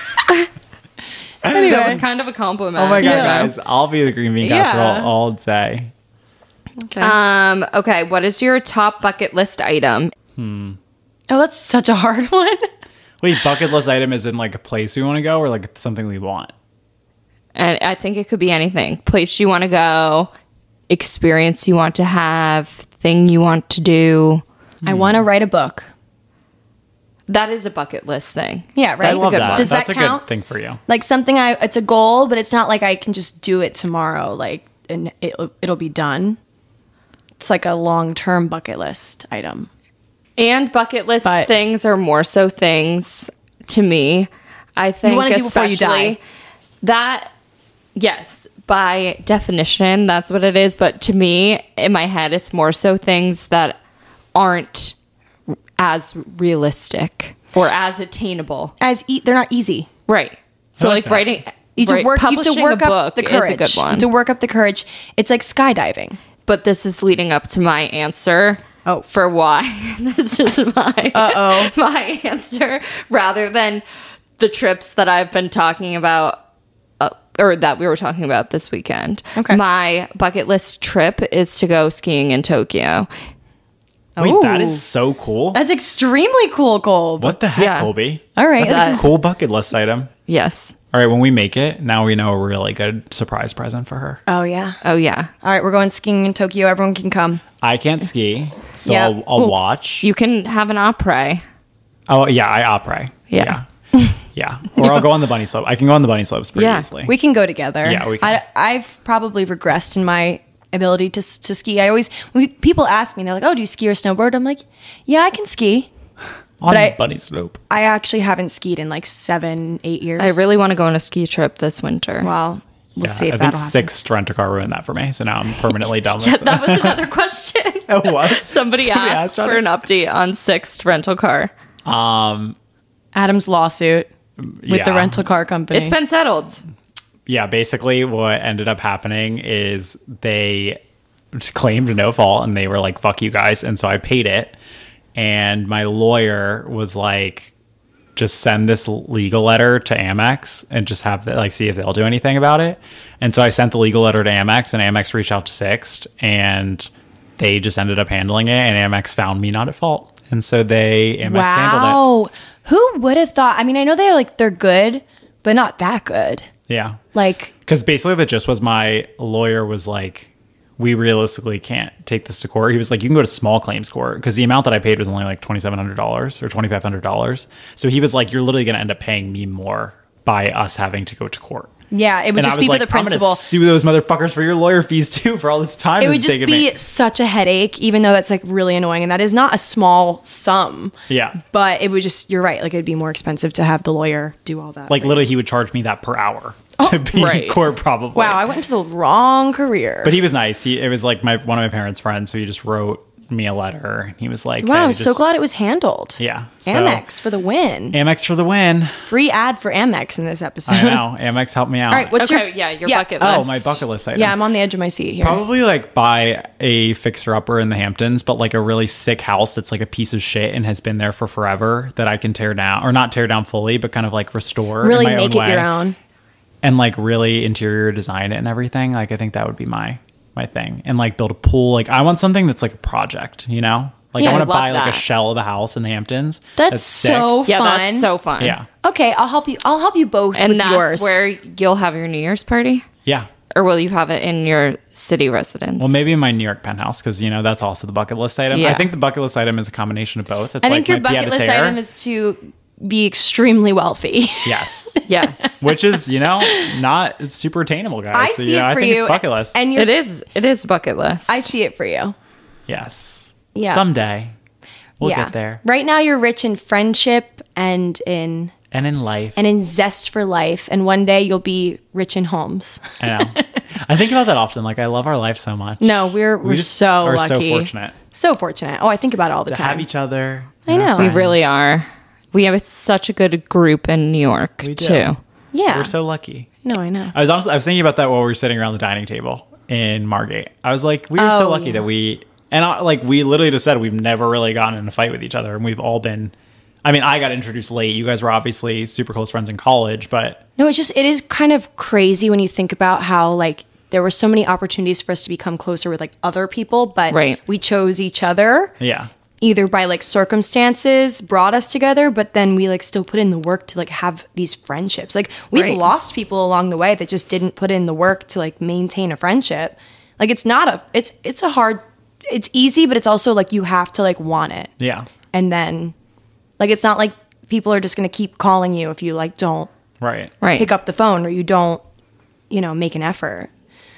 Anyway. That was kind of a compliment. Oh my god, Yeah. guys! I'll be the green bean Yeah. casserole all day. Okay. Um, okay, what is your top bucket list item? oh, that's such a hard one. Wait, bucket list item is in like a place we want to go, or like something we want? And I think it could be anything. Place you want to go, experience you want to have, thing you want to do. I want to write a book. That is a bucket list thing. Yeah, right. I That's a love good that. one. Does That's that a count? good thing for you. Like something I, it's a goal, but it's not like I can just do it tomorrow. Like, and it'll, it'll be done. It's like a long term bucket list item. And bucket list But- things are more so things to me. I think wanna do before you especially die. that yes, by definition, that's what it is. But to me, in my head, it's more so things that aren't as realistic or as attainable. As e- they're not easy. Right. So I like like, that. writing You have to right, work. You have to publishing work a up book the courage. is a good You one. have to work up the courage. It's like skydiving. But this is leading up to my answer. Oh. For why this is my Uh-oh. my answer rather than the trips that I've been talking about uh, or that we were talking about this weekend. Okay. My bucket list trip is to go skiing in Tokyo. Wait, that Ooh. is so cool. That's extremely cool, Cole. What the heck, Yeah. Colby? All right. That's that's- a cool bucket list item. Yes. All right, when we make it, now we know a really good surprise present for her. oh yeah. Oh yeah. All right, we're going skiing in Tokyo. Everyone can come. I can't ski, so Yeah. I'll, I'll Ooh. watch. You can have an opera. Oh yeah, I opera. Yeah. yeah, yeah. Or I'll go on the bunny slope. I can go on the bunny slopes pretty Yeah. easily. We can go together. Yeah, we can. I, I've probably regressed in my ability to to ski. I always when we, people ask me, they're like, "Oh, do you ski or snowboard?" I'm like, "Yeah, I can ski." on but the I- bunny slope. I actually haven't skied in like seven, eight years. I really want to go on a ski trip this winter. well. We'll Yeah, see if I think that'll happen. six rent a car ruined that for me, so now I'm permanently done with it. That was another question. It was Somebody, asked on for it. an update on Sixt rental car. Um, Adam's lawsuit with the yeah. rental car company. It's been settled. yeah, basically what ended up happening is they claimed no fault and they were like, fuck you guys. And so I paid it. And my lawyer was like, just send this legal letter to Amex and just have the, like, see if they'll do anything about it. And so I sent the legal letter to Amex and Amex reached out to Sixt and they just ended up handling it. And Amex found me not at fault. And so they, Amex handled it. wow. Who would have thought? I mean, I know they're like they're good, but not that good. Yeah. Like, Because basically the gist was my lawyer was like, we realistically can't take this to court. He was like, you can go to small claims court, because the amount that I paid was only like twenty-seven hundred dollars or twenty-five hundred dollars. So he was like, you're literally going to end up paying me more by us having to go to court. Yeah, it would And I just was be like, for the principal. I'm going to sue those motherfuckers for your lawyer fees too, for all this time. It would it's just taken be me. such a headache, even though that's like really annoying. And that is not a small sum. Yeah. But it would just, you're right. Like it'd be more expensive to have the lawyer do all that. Like literally he would charge me that per hour to be right. in court probably. Wow, I went into the wrong career. But he was nice. He it was like my one of my parents' friends, so he just wrote me a letter. He was like, wow, hey, I'm so just- glad it was handled. Yeah. So, Amex for the win. Amex for the win. Free ad for Amex in this episode. I know. Amex helped me out. All right, what's okay, your yeah, your yeah. bucket list. Oh, my bucket list item. Yeah, I'm on the edge of my seat here. Probably like buy a fixer upper in the Hamptons, but like a really sick house that's like a piece of shit and has been there for forever that I can tear down, or not tear down fully, but kind of like restore. Really in my make own it way, your own. and like really interior design it and everything. Like I think that would be my my thing, and like build a pool. Like I want something that's like a project, you know. Like Yeah, I want I to love buy like that. a shell of a house in the Hamptons. That's, sick. so Yeah, fun. that's so fun. Yeah, Okay, I'll help you. I'll help you both And with that's yours. where you'll have your New Year's party? yeah. Or will you have it in your city residence? Well, maybe in my New York penthouse, because you know that's also the bucket list item. Yeah. I think the bucket list item is a combination of both. It's I like think your my bucket list pied-à-terre. item is to be extremely wealthy. Yes. Yes. Which is, you know, not it's super attainable, guys. I so, see you know, it for I think you. it's bucket list. And you're, It is. It is bucket list. I see it for you. yes. Yeah. Someday we'll yeah. get there. Right now, you're rich in friendship and in And in life. and in zest for life. And one day you'll be rich in homes. I know. I think about that often. Like I love our life so much. No, we're we're we just so are lucky. so fortunate So fortunate. Oh, I think about it all the to time. have each other. I and our know. we We really friends. are. We have such a good group in New York, We do. too. Yeah. We're so lucky. no, I know. I was honestly I was thinking about that while we were sitting around the dining table in Margate. I was like, we were Oh, so lucky yeah. that we and I, like we literally just said we've never really gotten in a fight with each other, and we've all been. I mean, I got introduced late. You guys were obviously super close friends in college, but No, it's just it is kind of crazy when you think about how like there were so many opportunities for us to become closer with like other people, but Right. we chose each other. yeah, Either by like circumstances brought us together, but then we like still put in the work to like have these friendships. Like we've Right. lost people along the way that just didn't put in the work to like maintain a friendship. Like it's not a it's it's a hard it's easy, but it's also like you have to like want it. yeah, And then like it's not like people are just gonna keep calling you if you like don't right, Right. pick up the phone or you don't, you know, make an effort.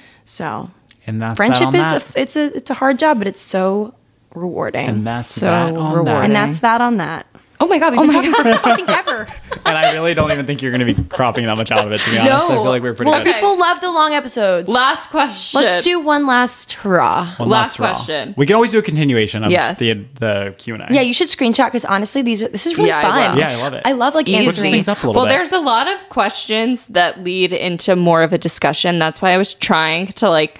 So and that's friendship that is on a, that. it's a it's a hard job, but it's so rewarding. and that's So that on rewarding. that. And that's that on that. Oh my god, we've been talking for fucking ever. And I really don't even think you're going to be cropping that much out of it. To be honest, I feel like we're pretty Well, good. people love the long episodes. Last question. Let's do one last hurrah. One last hurrah. question. We can always do a continuation of Yes. the the Q and A. Yeah, you should screenshot because honestly, these are this is really Yeah, I fun. will. Yeah, I love it. I love like Easy. Switches answering. things up a little Well, bit. there's a lot of questions that lead into more of a discussion. That's why I was trying to like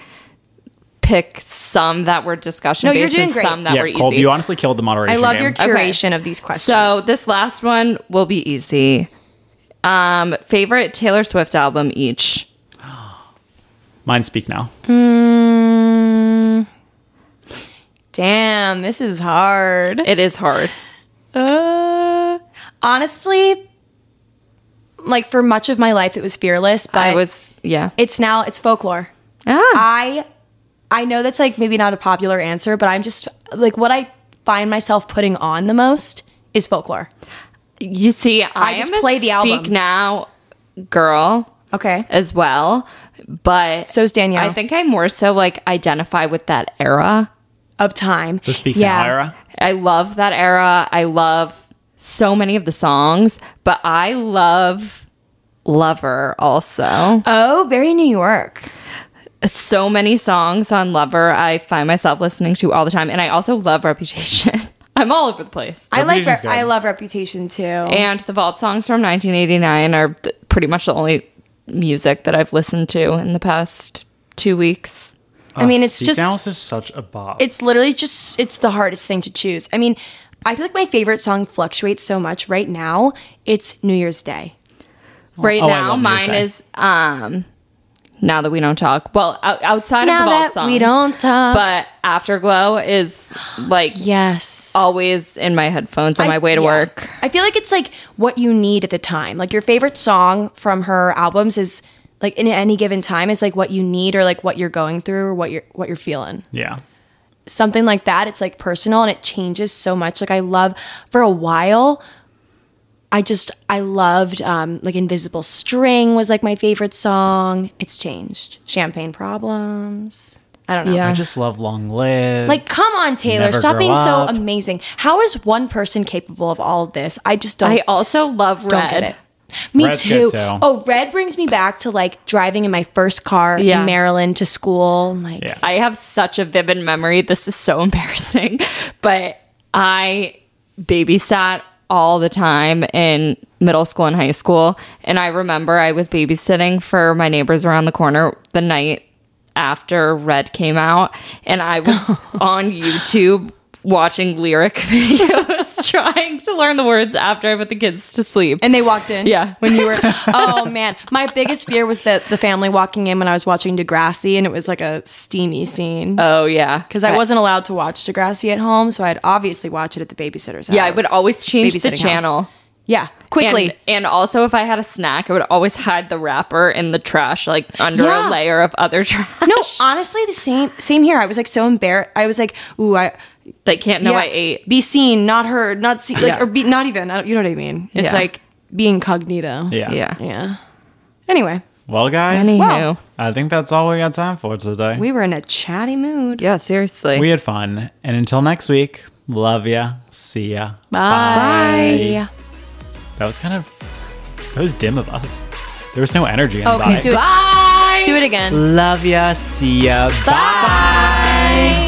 pick some that were discussion No, you're based doing and great. some that yeah, were Colby, easy. you honestly killed the moderation I love game. your curation of these questions. So this last one will be easy. Um, favorite Taylor Swift album each. Mine speak now. Mm, damn, this is hard. It is hard. Uh, honestly, like for much of my life, it was Fearless, but I was yeah. it's now it's Folklore. Ah, I I know that's like maybe not a popular answer, but I'm just like what I find myself putting on the most is Folklore. you see, I, I just am a play the Speak album. Now girl Okay. as well, but So's Danielle. I think I more so like identify with that era. Of time. The speak Yeah. now era. I love that era. I love so many of the songs, but I love Lover also. Oh, very New York. So many songs on Lover I find myself listening to all the time. And I also love Reputation. I'm all over the place. I like Reputation's Re- I good. love Reputation too. And the Vault songs from nineteen eighty-nine are th- pretty much the only music that I've listened to in the past two weeks. I mean, Uh, it's Speak just Now is just such a bop. it's literally just it's the hardest thing to choose. I mean, I feel like my favorite song fluctuates so much right now. It's New Year's Day. Right Oh, I now, love New Year's mine Day. is um, Now That We Don't Talk. Well, out- outside Now of the Vault that songs. we don't talk. But Afterglow is like Yes. always in my headphones on my way to yeah. work. I feel like it's like what you need at the time. Like your favorite song from her albums is like in any given time is like what you need or like what you're going through or what you're what you're feeling. Yeah. Something like that. It's like personal and it changes so much. Like I love for a while. I just I loved um, like Invisible String was like my favorite song. It's changed. Champagne Problems. I don't know. Yeah. I just love Long Live. Like, come on, Taylor. Never Stop Grow being so Up. amazing. How is one person capable of all of this? I just don't, I also love don't Red. get it. Me Red's too. good, too. Oh, Red brings me back to like driving in my first car Yeah. in Maryland to school. Like, Yeah. I have such a vivid memory. This is so embarrassing, but I babysat all the time in middle school and high school. And I remember I was babysitting for my neighbors around the corner the night after Red came out. And I was on YouTube watching lyric videos trying to learn the words after I put the kids to sleep. and they walked in. Yeah. When you were, oh man. My biggest fear was that the family walking in when I was watching Degrassi and it was like a steamy scene. Oh, yeah. Because I wasn't allowed to watch Degrassi at home, so I'd obviously watch it at the babysitter's house. Yeah, I would always change the Babysitting house. channel. Yeah, quickly. And, and also, if I had a snack, I would always hide the wrapper in the trash, like under Yeah. a layer of other trash. No, honestly, the same same here. I was like so embarrassed. I was like, ooh, I They can't know yeah, I ate. Be seen, not heard, not seen, like, Yeah. or be not even. I don't- You know what I mean? It's Yeah. like be incognito. Yeah. Yeah. Yeah. Anyway, Well, guys, Anywho. Well. I think that's all we got time for today. we were in a chatty mood. Yeah, seriously. We had fun. And until next week, love ya. See ya. Bye. That was kind of, that was dim of us. There was no energy in the Okay, body. do it. Bye. Do it again. Love ya. See ya. Bye.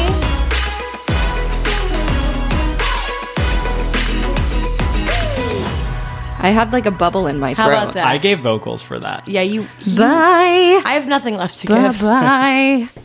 I had like a bubble in my How throat. about that? I gave vocals for that. Yeah, you. Bye. I have nothing left to Bye give. bye.